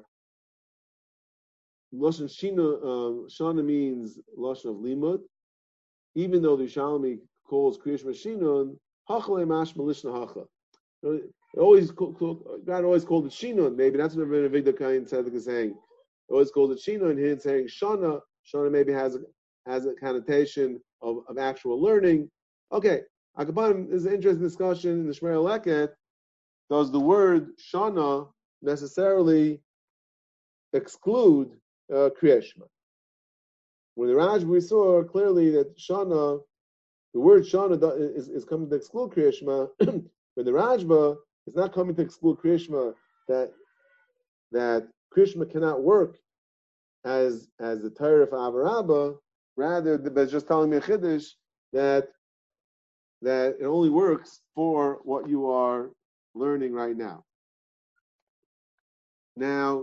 Lashon Shana means Lashon of Limud, even though the Yerushalmi calls Kriyashma Shinun, Hachalei Mashma Lishna Hacha. God always called it Shinun. Maybe that's what Rabbi Vigdor Kain Tzedek is saying. Always called it Shinun, and here it's saying Shana. Shana maybe has a connotation of actual learning. Okay, Akapan is an interesting discussion in the Shmar Leket. Does the word Shana necessarily exclude Kriyashma? When the Raj we saw clearly that Shana, the word Shana is coming to exclude Kriyashma. When the Rajba is not coming to exclude Kriyashma, that Kriyashma cannot work as the Torah of Avarabba. Rather, it's just telling me a chiddush that it only works for what you are learning right now. Now,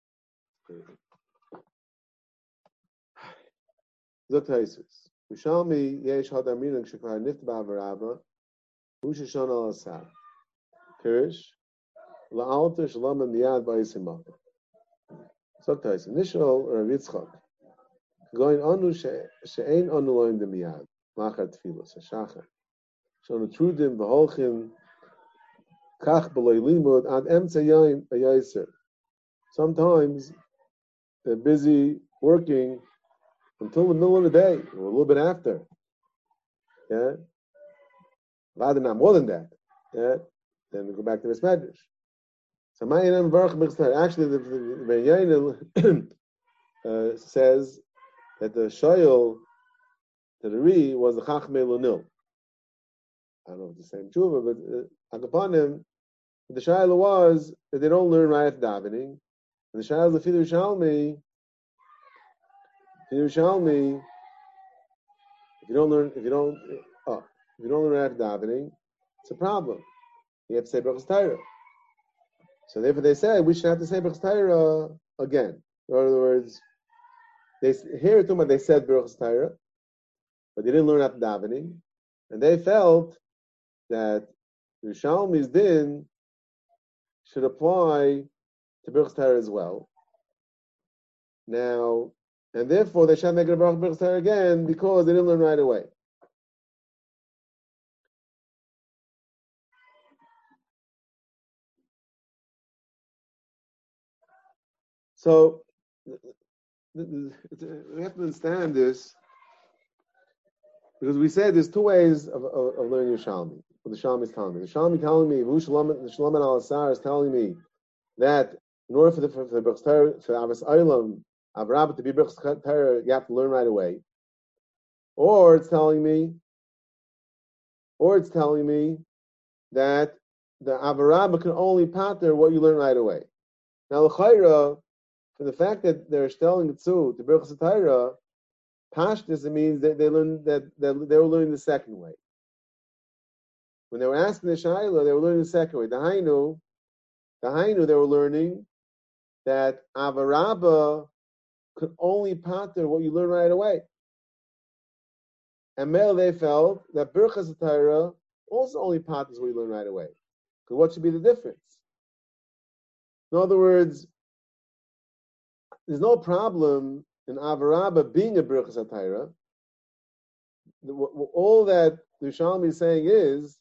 Zotaisus. Ushalmi yesh hadar minak shekvar nift ba'avarabba Rosh Hashanah al-Asar Kirish la'alter shalom miyad ba'yisimah. Zotaisus. Nishal Rav Yitzchak going anu she'ein anu loim de miyad machar tefillas hashachar shonu trudim v'holchin kach b'loy limud ad emtza yayin b'yaser. Sometimes they're busy working until the middle of the day or a little bit after. Yeah, rather not more than that. Yeah, then we go back to this medrash. So actually, the Yain says that the Shoyel, the Ri, was the Chachmei Lunil. I don't know if it's the same tshuva, but Akapanim, the Shaila was that they don't learn right after davening. And the Shaila of the Yerushalmi, if you don't learn, if you don't learn right after davening, it's a problem. You have to say Birchas Torah. So therefore they said we should have to say Birchas Torah again. In other words, they said Birchas Torah, but they didn't learn after davening, and they felt that the Yerushalmi's din should apply to Birchas Torah as well. Now, and therefore they should make a Birchas Torah again because they didn't learn right away. So we have to understand this because we said there's two ways of learning Yerushalmi. What the Shalom is telling me. The Shalom is telling me, the Shalom al Asar is telling me that in order for the Birchas Torah, for Avos Olam, Avrabah to be Birchas Torah, you have to learn right away. Or it's telling me that the Avrabah can only pater what you learn right away. Now, l'chayra, from the fact that they're telling it to Birchas Torah, Pashtus, it means that they learn that they were learning the second way. When they were asking the Shaila, they were learning the second way. The Hainu, they were learning that Avarabba could only pater what you learn right away. And Mel, they felt that Birchas Torah also only paters what you learn right away. Because what should be the difference? In other words, there's no problem in Avarabba being a Birchas Torah. All that the Shalom is saying is,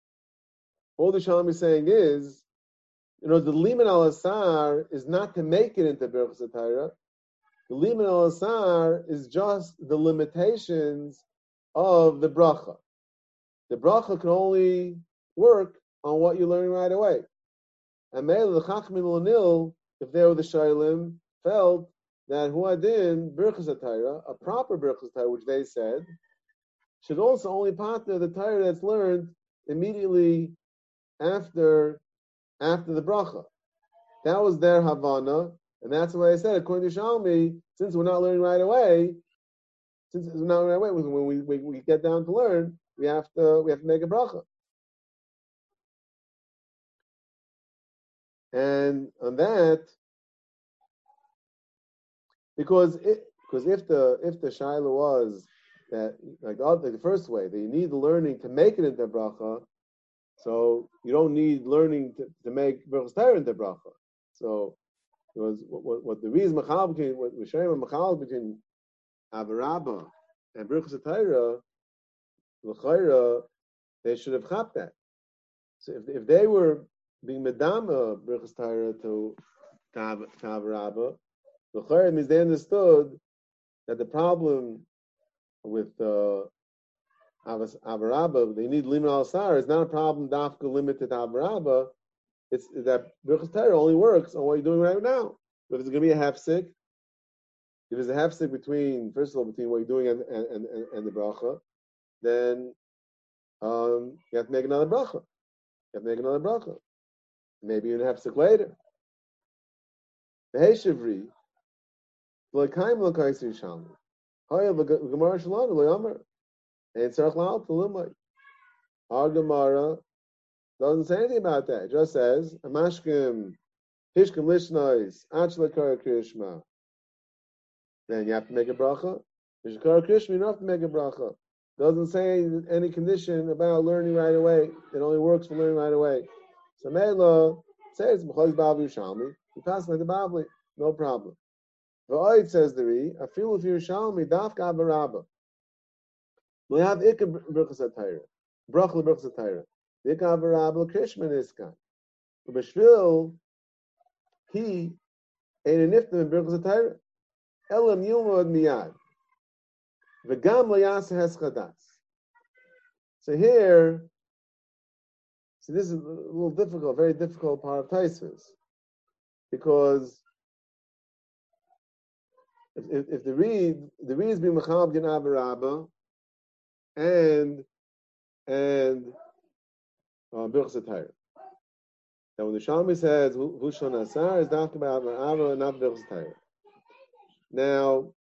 the Liman al Asar is not to make it into Birchas Torah. The Liman al Asar is just the limitations of the bracha. The bracha can only work on what you're learning right away. And maybe the Chachmin L'Nil, if they were the Shailim, felt that Huadin, Birchas Torah, a proper Birchas Torah, which they said, should also only pater the Torah that's learned immediately after the bracha. That was their Havana, and that's why I said, according to Shalmi, since we're not learning right away, when we get down to learn, we have to make a bracha. And on that, because if the shaila was that like the first way that you need the learning to make it into bracha, so you don't need learning to make Birchas Torah into bracha. So it was what the reason what we're showing machal between Avarabba and Birchas Torah, l'chayra, they should have chapped that. So if they were being medama Birchas Torah to Avarabba, l'chayra means they understood that the problem with Avarabba, they need Liman al Asar, is not a problem dafka limited to Avarabba. It's that Birchas Torah only works on what you're doing right now. If it's going to be a hefsek, if there's a hefsek between what you're doing and the bracha, then you have to make another bracha. Maybe you have hefsek later. The Heshivri, l'kaim l'kais Yerushalmi, haya l'gemara shalanu l'yomer, and tzarich la'al t'lumay. Our Gemara doesn't say anything about that. It just says, Amashkim, Hishkim Lishnois, Achlakar Krishma. Then you have to make a bracha. Hishkar Krishma, you don't have to make a bracha. Doesn't say any condition about learning right away. It only works for learning right away. So Mela says, M'chaliz Bavli Yerushalmi, you pass like the Bavli, no problem. V'oid says the Ri, Afilu if Yerushalmi, Dafka Avarabba. We have Ikka Birchas Torah, Bracha Birchas Torah. The Avarabba Krishma Niskan. B'shvil, he ain't a niftim in Birchas Torah. Elam Yilmod Miyad. V'gam Layasa Heschadas. So here, this is a little difficult, very difficult part of Taisvis, because if the read is being mechab gen Avarabba and Birchas Torah. Now when the Shalmi says Hushon Asar is talking about Avarabba and not Birchas Torah. Now,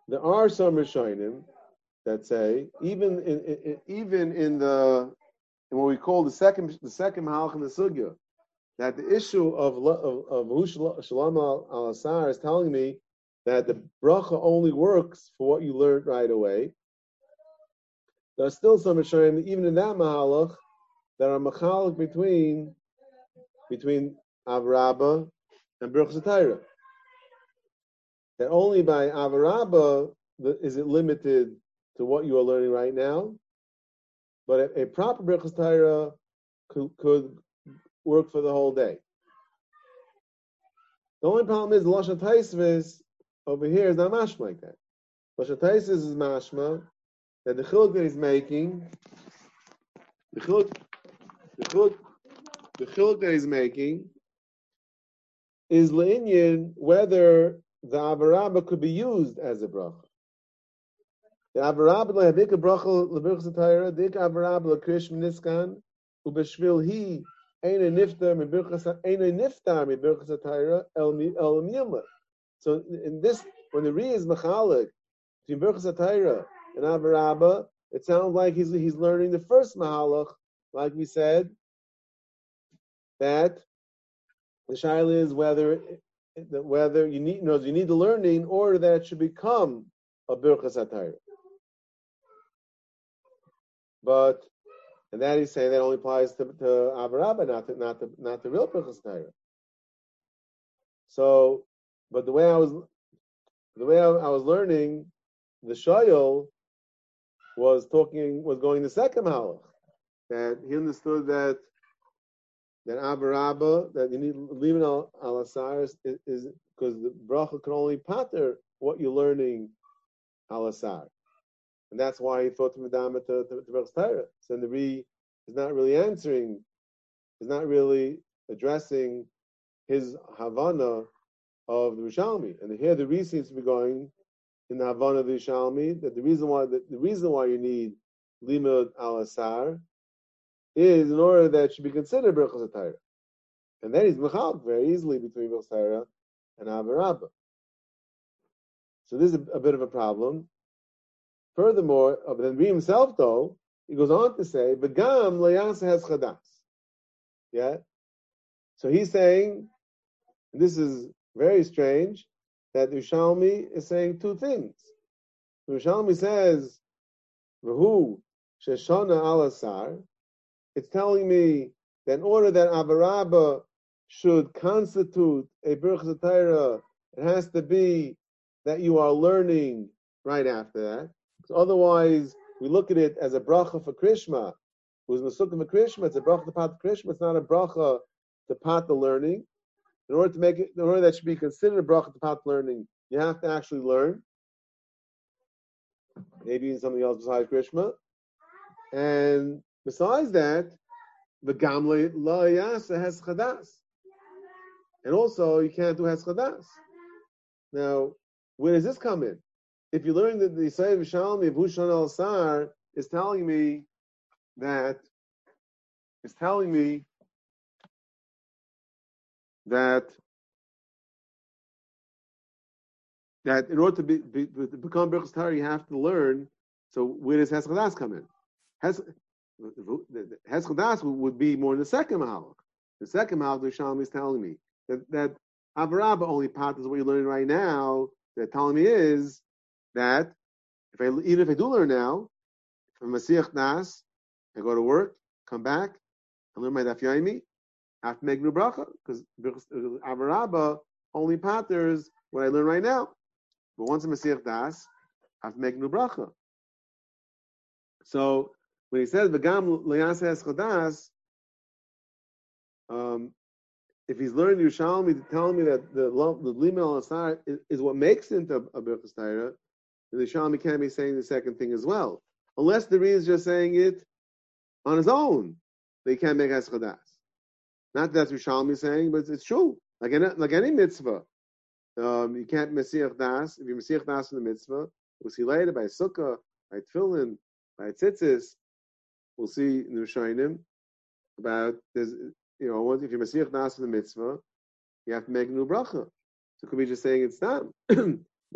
There are some Rishonim that say even in what we call the second Mahalach in the Sugya, that the issue of Shalom al Asar is telling me that the bracha only works for what you learned right away. There are still some Rishonim, even in that Mahalach, that are machalach between Avarabba and Birchas Torah. That only by Avarabba is it limited to what you are learning right now, but a proper Birchas Torah could work for the whole day. The only problem is Lashon Taisvis over here is not mashma like that. Lashon Taisvis is mashma that the chiluk that he's making, the chiluk that he's making is le'inyan whether the Avarabba could be used as a bracha. The Avarabba le'hadik a bracha le'birchas Torah, dik Avarabba le'krish m'niskan, u'beshvil hi eina niftar m'birchas Torah el miyamah. So in this, when the Ri is machalik between birchas Torah and Avarabba, it sounds like he's learning the first mahalach, like we said, that the shaila is whether you need the learning in order that it should become a birchas Torah. But and that he's saying that only applies to Avarabba, not the real birchas Torah. So, but the way I was learning, the shayil was going the second mahalach, that he understood that Avarabba, that you need leaving al asar is because the bracha can only pater what you're learning al asar, and that's why he thought to medama to Birchas Torah. So the Ri is not really answering, is not really addressing his Havana of the Rishalmi, and here the Ri seems to be going in the Havana of the Rishalmi that the reason why you need limud al asar is in order that it should be considered Birchas Torah. And then he's mechal very easily between Birchas Torah and Avarabba. So this is a bit of a problem. Furthermore, then Ri himself though, he goes on to say, V'gam layasa has chadas. Yeah? So he's saying, and this is very strange, that Rishalmi is saying two things. Rishalmi says, V'hu sheshana al asar, it's telling me that in order that Avarabba should constitute a Birchas Torah, it has to be that you are learning right after that. So otherwise, we look at it as a bracha for Krishma. Who's Masukah for Krishma? It's a bracha to pat Krishma. It's not a bracha to pat the learning. In order that should be considered a bracha to pat learning, you have to actually learn. Maybe in something else besides Krishma. And besides that, the gamle la yasa has chadas, and also you can't do has chadas. Now, where does this come in? If you learn that the Yisrael V'Shalmi of Hushan al Sar is telling me that in order to become Birchas Torah, you have to learn. So where does has chadas come in? Hes chadas would be more in the second mahalach. The second mahalach, the Rishalmi is telling me that Avarabba only part is what you're learning right now. They're telling me is that even if I do learn now, if I'm Mashiach Das, I go to work, come back, I learn my Daf Yomi, I have to make new bracha because Avarabba only patters what I learn right now. But once I'm Mashiach Das, I have to make new bracha. So when he says V'gam leyasa es chadas, if he's learning Yerushalmi to tell me that the limud al asar is what makes it into a Birchas Torah, then the Yerushalmi can't be saying the second thing as well, unless the Ri is just saying it on his own. They can't make es chadas. Not that Yerushalmi saying, but it's true. Like any mitzvah, you can't Mashiach Das. If you Mashiach Das in the mitzvah, we'll see later by sukkah, by tefillin, by tzitzis. We'll see in the Rishonim about there's, if you're Mashiach Das in the mitzvah, you have to make a new bracha. So it could be just saying it's done. But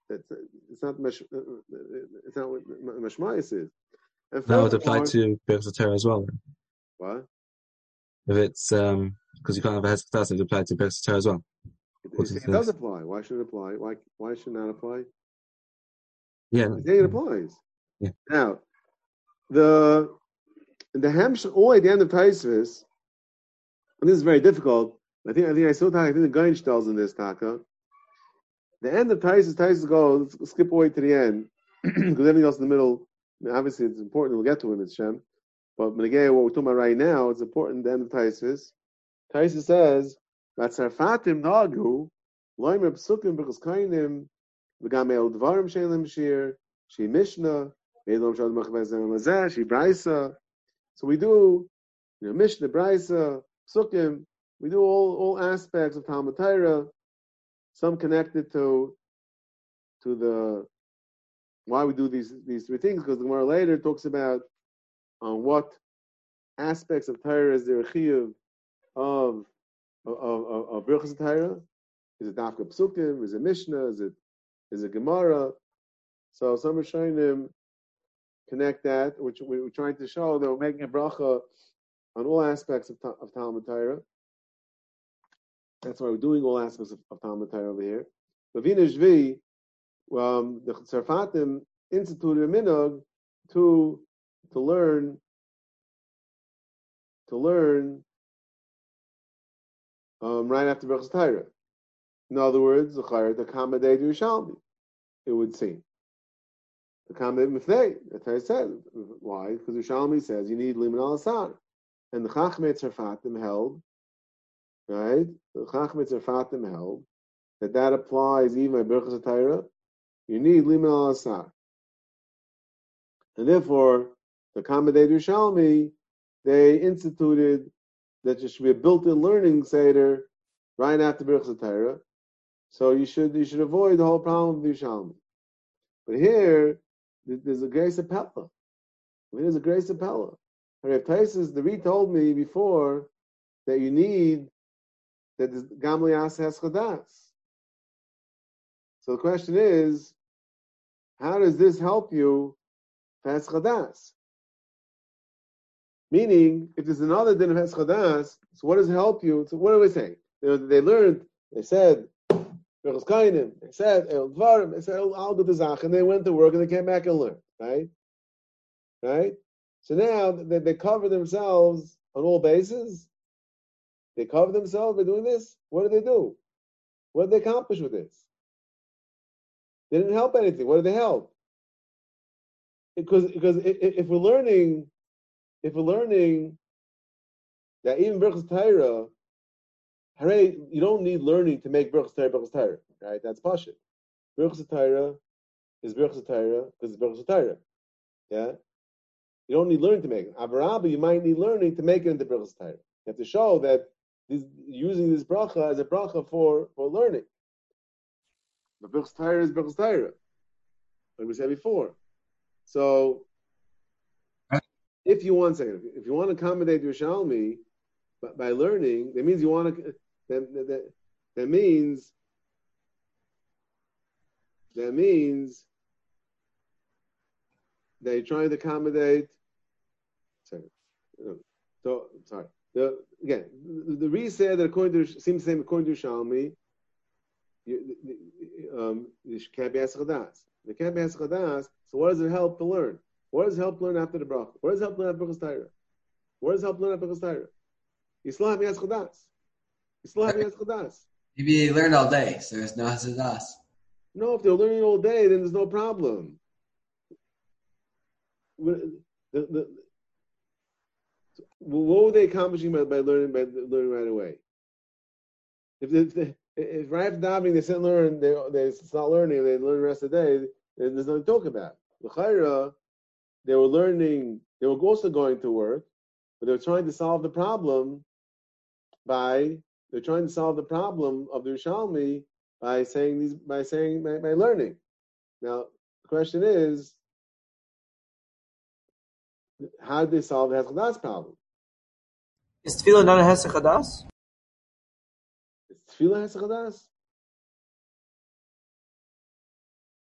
It's not what Mashmayis is. And that would apply to Birchas Torah as well. Then. What? If it's because you can't have a Hesed, it would apply to Birchas Torah as well. It does apply. Why should it apply? Why should it not apply? Yeah, it applies. Yeah. Now, the Hamsh all at the end of Taisvis, and this is very difficult. I think I still talk. I think the Gain tells in this taka. The end of Taisvis goes. Let's skip away to the end because everything else in the middle. I mean, obviously, it's important. We'll get to it, it's Shem. But again, what we're talking about right now, it's important. The end of Taisvis. Taisvis says, "Vatzarfatim nagu loimer psukim because kainim v'gamel dvarim shelim shir she mishnah ve'lom shad machvezem lazeh she brisa." So we do, Mishnah, brisa, psukim. We do all aspects of Talmud Torah. Some connected to the why we do these three things, because the Gemara later talks about what aspects of Torah is there chiyuv of Birchas Torah. Is it Dafka Psukim? Is it Mishnah? Is it Gemara? So some Rishonim connect that, which we're trying to show that we're making a bracha on all aspects of Talmud Torah. That's why we're doing all aspects of Talmud Torah over here. But Vina Shvi, the Tzarfatim instituted a minhag to learn right after Birchas Torah. In other words, the accommodate Yerushalmi, it would seem. The accommodate Mifnei, that's how I said. Why? Because Yerushalmi says you need Liman al-Asar. And the Chachmei Tzarfatim held, right? The Chachmei Tzarfatim held that applies even at Birchas Torah. You need Liman al-Asar. And therefore, the accommodate Yerushalmi, they instituted that there should be a built-in learning seder right after Birchas Torah. So you should avoid the whole problem of the Yerushalmi. But here, there's a grace appella. There's a grace appella. Rav Taisus, the Ri told me before that you need that the Gamlias has chadas. So the question is, how does this help you to has chadas? Meaning, if there's another din of has chadas, so what does it help you? So what are we saying? They learned, they said, they said El Dvarim, they said Al Gudazach, and they went to work and they came back and learned, right? Right? So now they cover themselves on all bases. They cover themselves by doing this. What did they do? What did they accomplish with this? They didn't help anything. What did they help? Because if we're learning that even Birchas Torah, you don't need learning to make Birchas Torah, right? That's pashut. Birchas Torah is Birchas Torah because it's Birchas Torah. Yeah? You don't need learning to make it. Avarabba, you might need learning to make it into Birchas Torah. You have to show that using this bracha as a bracha for learning. But Birchas Torah is Birchas Torah, like we said before. So, if you want to accommodate Yerushalmi by learning, that means you want to. That means that you're trying to accommodate. Sorry. The Ri said that according to Yerushalmi, you can't be Eschadas. You can't be Eschadas. So what does it help to learn? What does it help learn after the bracha? What does it help learn after Birchas Torah? What does it help learn after Birchas Torah? You still have Eschadas. Maybe they learned all day, so there's no Hasadas. No, if they're learning all day, then there's no problem. What were they accomplishing by learning right away? If right after davening they sit and learn, they start learning, they learn the rest of the day, then there's nothing to talk about. L'chaira, they were learning, they were also going to work, but they were trying to solve the problem of the Yerushalmi by learning. Now the question is, how did they solve the Heschadas problem? Is Tefillah not a Heschadas? Is Tefillah Heschadas?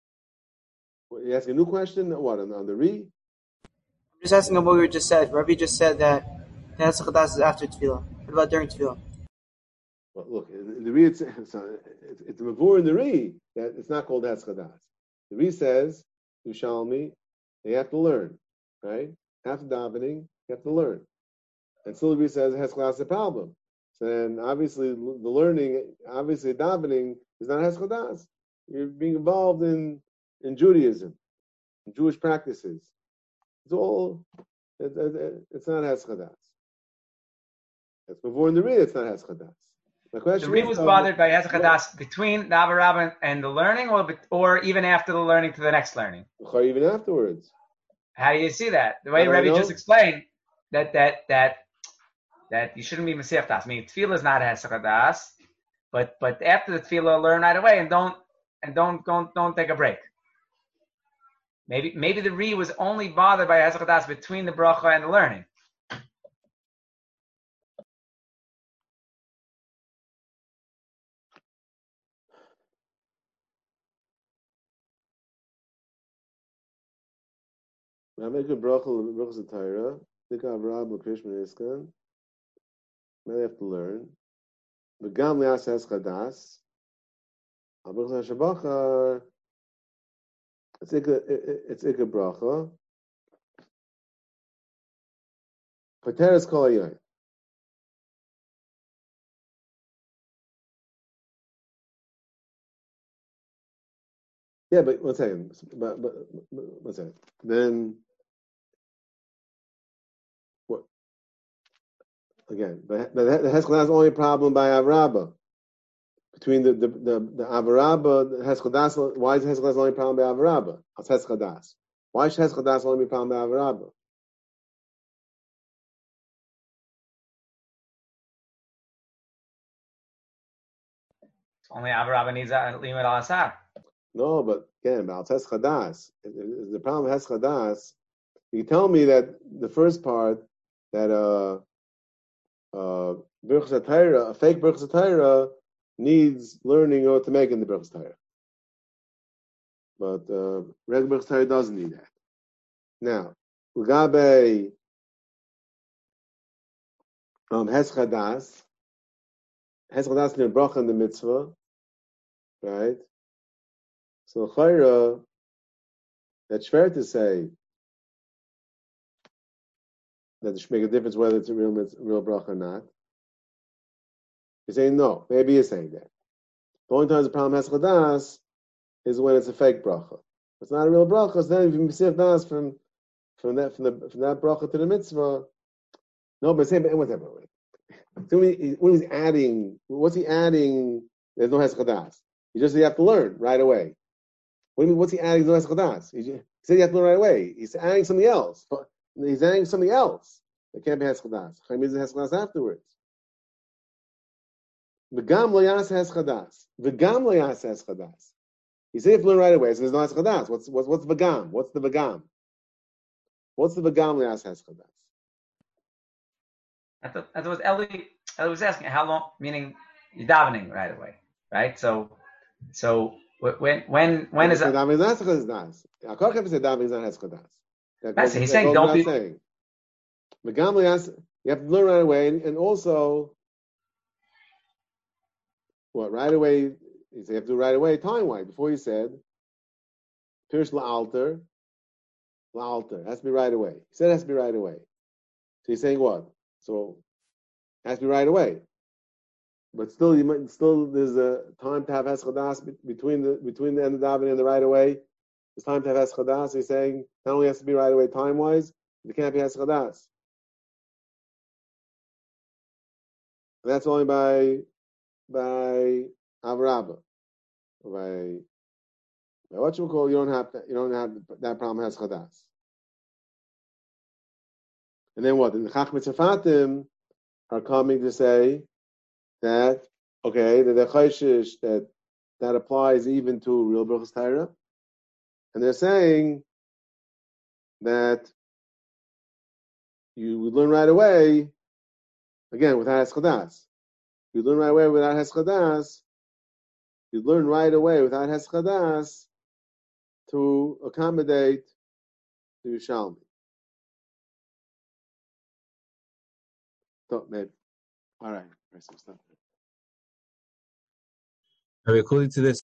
You asking a new question? What on the re? I'm just asking him what we just said. Rabbi just said that the Hesach Hadas is after Tefillah. What about during Tefillah? Well, look, in the re it's a mavur in the re that it's not called Hesach Hadas. The re says Yerushalmi, they have to learn, right? After davening, you have to learn. And still the re says Hesach Hadas is a problem. So then obviously the learning, obviously davening is not Hesach Hadas. You're being involved in Judaism, in Jewish practices. It's all. It's not Hesach Hadas. It's before in the read. It's not Hesach Hadas. The question: The Ri was bothered by Hesach Hadas between the Avarabba and the learning, or even after the learning to the next learning. Even afterwards. How do you see that? The way Rebbe just explained that you shouldn't be Masech Das. I mean, Tefillah is not Hesach Hadas, but after the Tefillah, learn right away and don't take a break. Maybe the Ri was only bothered by Hesach Hadas between the bracha and the learning. I make a bracha l'Torah. Think of Avraham l'Krishma Iskan. May have to learn. V'gam li'as Hesach Hadas. Avraham Shabachar. It's Ikka bracha. Pateres kol hayom. Yeah, but one second. But one second. Then what? Again, but the Hesach Hadas is only a problem by Avrabba. Between the Avarabba, the Hesach Hadas, why is Hesach Hadas only a problem by Avarabba? It's Hesach Hadas. Why should Hesach Hadas only be a problem by Avarabba? Only Avarabba needs a limit al asar. No, but again, about Hesach Hadas, the problem with Hesach Hadas, you tell me that the first part, that Birchas HaTorah, a fake Birchas HaTorah, needs learning in order to make in the Birchas HaTorah. But regular Birchas HaTorah doesn't need that. Now, Ugabe Hesach Hadas is the bracha in the mitzvah, right? So Chayra, that's fair to say that it should make a difference whether it's a real bracha or not. You're saying no. Maybe you're saying that. The only time the problem Hesach Hadas is when it's a fake bracha. If it's not a real bracha, so then if you Masech Das from that bracha to the mitzvah. No, but say whatever. So when he's adding, what's he adding? There's no Hesach Hadas. You have to learn right away. What do you mean? What's he adding? There's no Hesach Hadas. He said you have to learn right away. He's adding something else. He's adding something else. It can't be Hesach Hadas. Chaim is Hesach Hadas afterwards. V'gam lo yas Hesach Hadas. V'gam lo yas Hesach Hadas. He said you have to learn right away. So there's no Hesach Hadas. What's v'gam? What's the v'gam? What's the v'gam lo yas Hesach Hadas? I thought was Eli was asking how long, meaning you're davening right away, right? So when is it? Davening is not Hesach Hadas. Akar said davening is not Hesach Hadas. He's saying don't be. V'gam lo yas. You have to learn right away, and also what right away. You have to do right away time-wise. Before you said Pirish la'alter has to be right away. He said it has to be right away. So he's saying what? So it has to be right away. But still, there's a time to have Hesach Hadas between the end of davening and the right away. There's time to have Hesach Hadas. So he's saying not only has to be right away time-wise, it can't be Hesach Hadas. And that's only by Avrabba. By what you call, you don't have that problem Hesach Hadas. And then what? And the Chachmei Tzafatim are coming to say that okay, the Chayshish that applies even to real Birchas Torah, and they're saying that you would learn right away again without Hesach Hadas. You learn right away without Hesach Hadas. You learn right away without Hesach Hadas. to accommodate the Yerushalmi. So maybe. All right. According to this,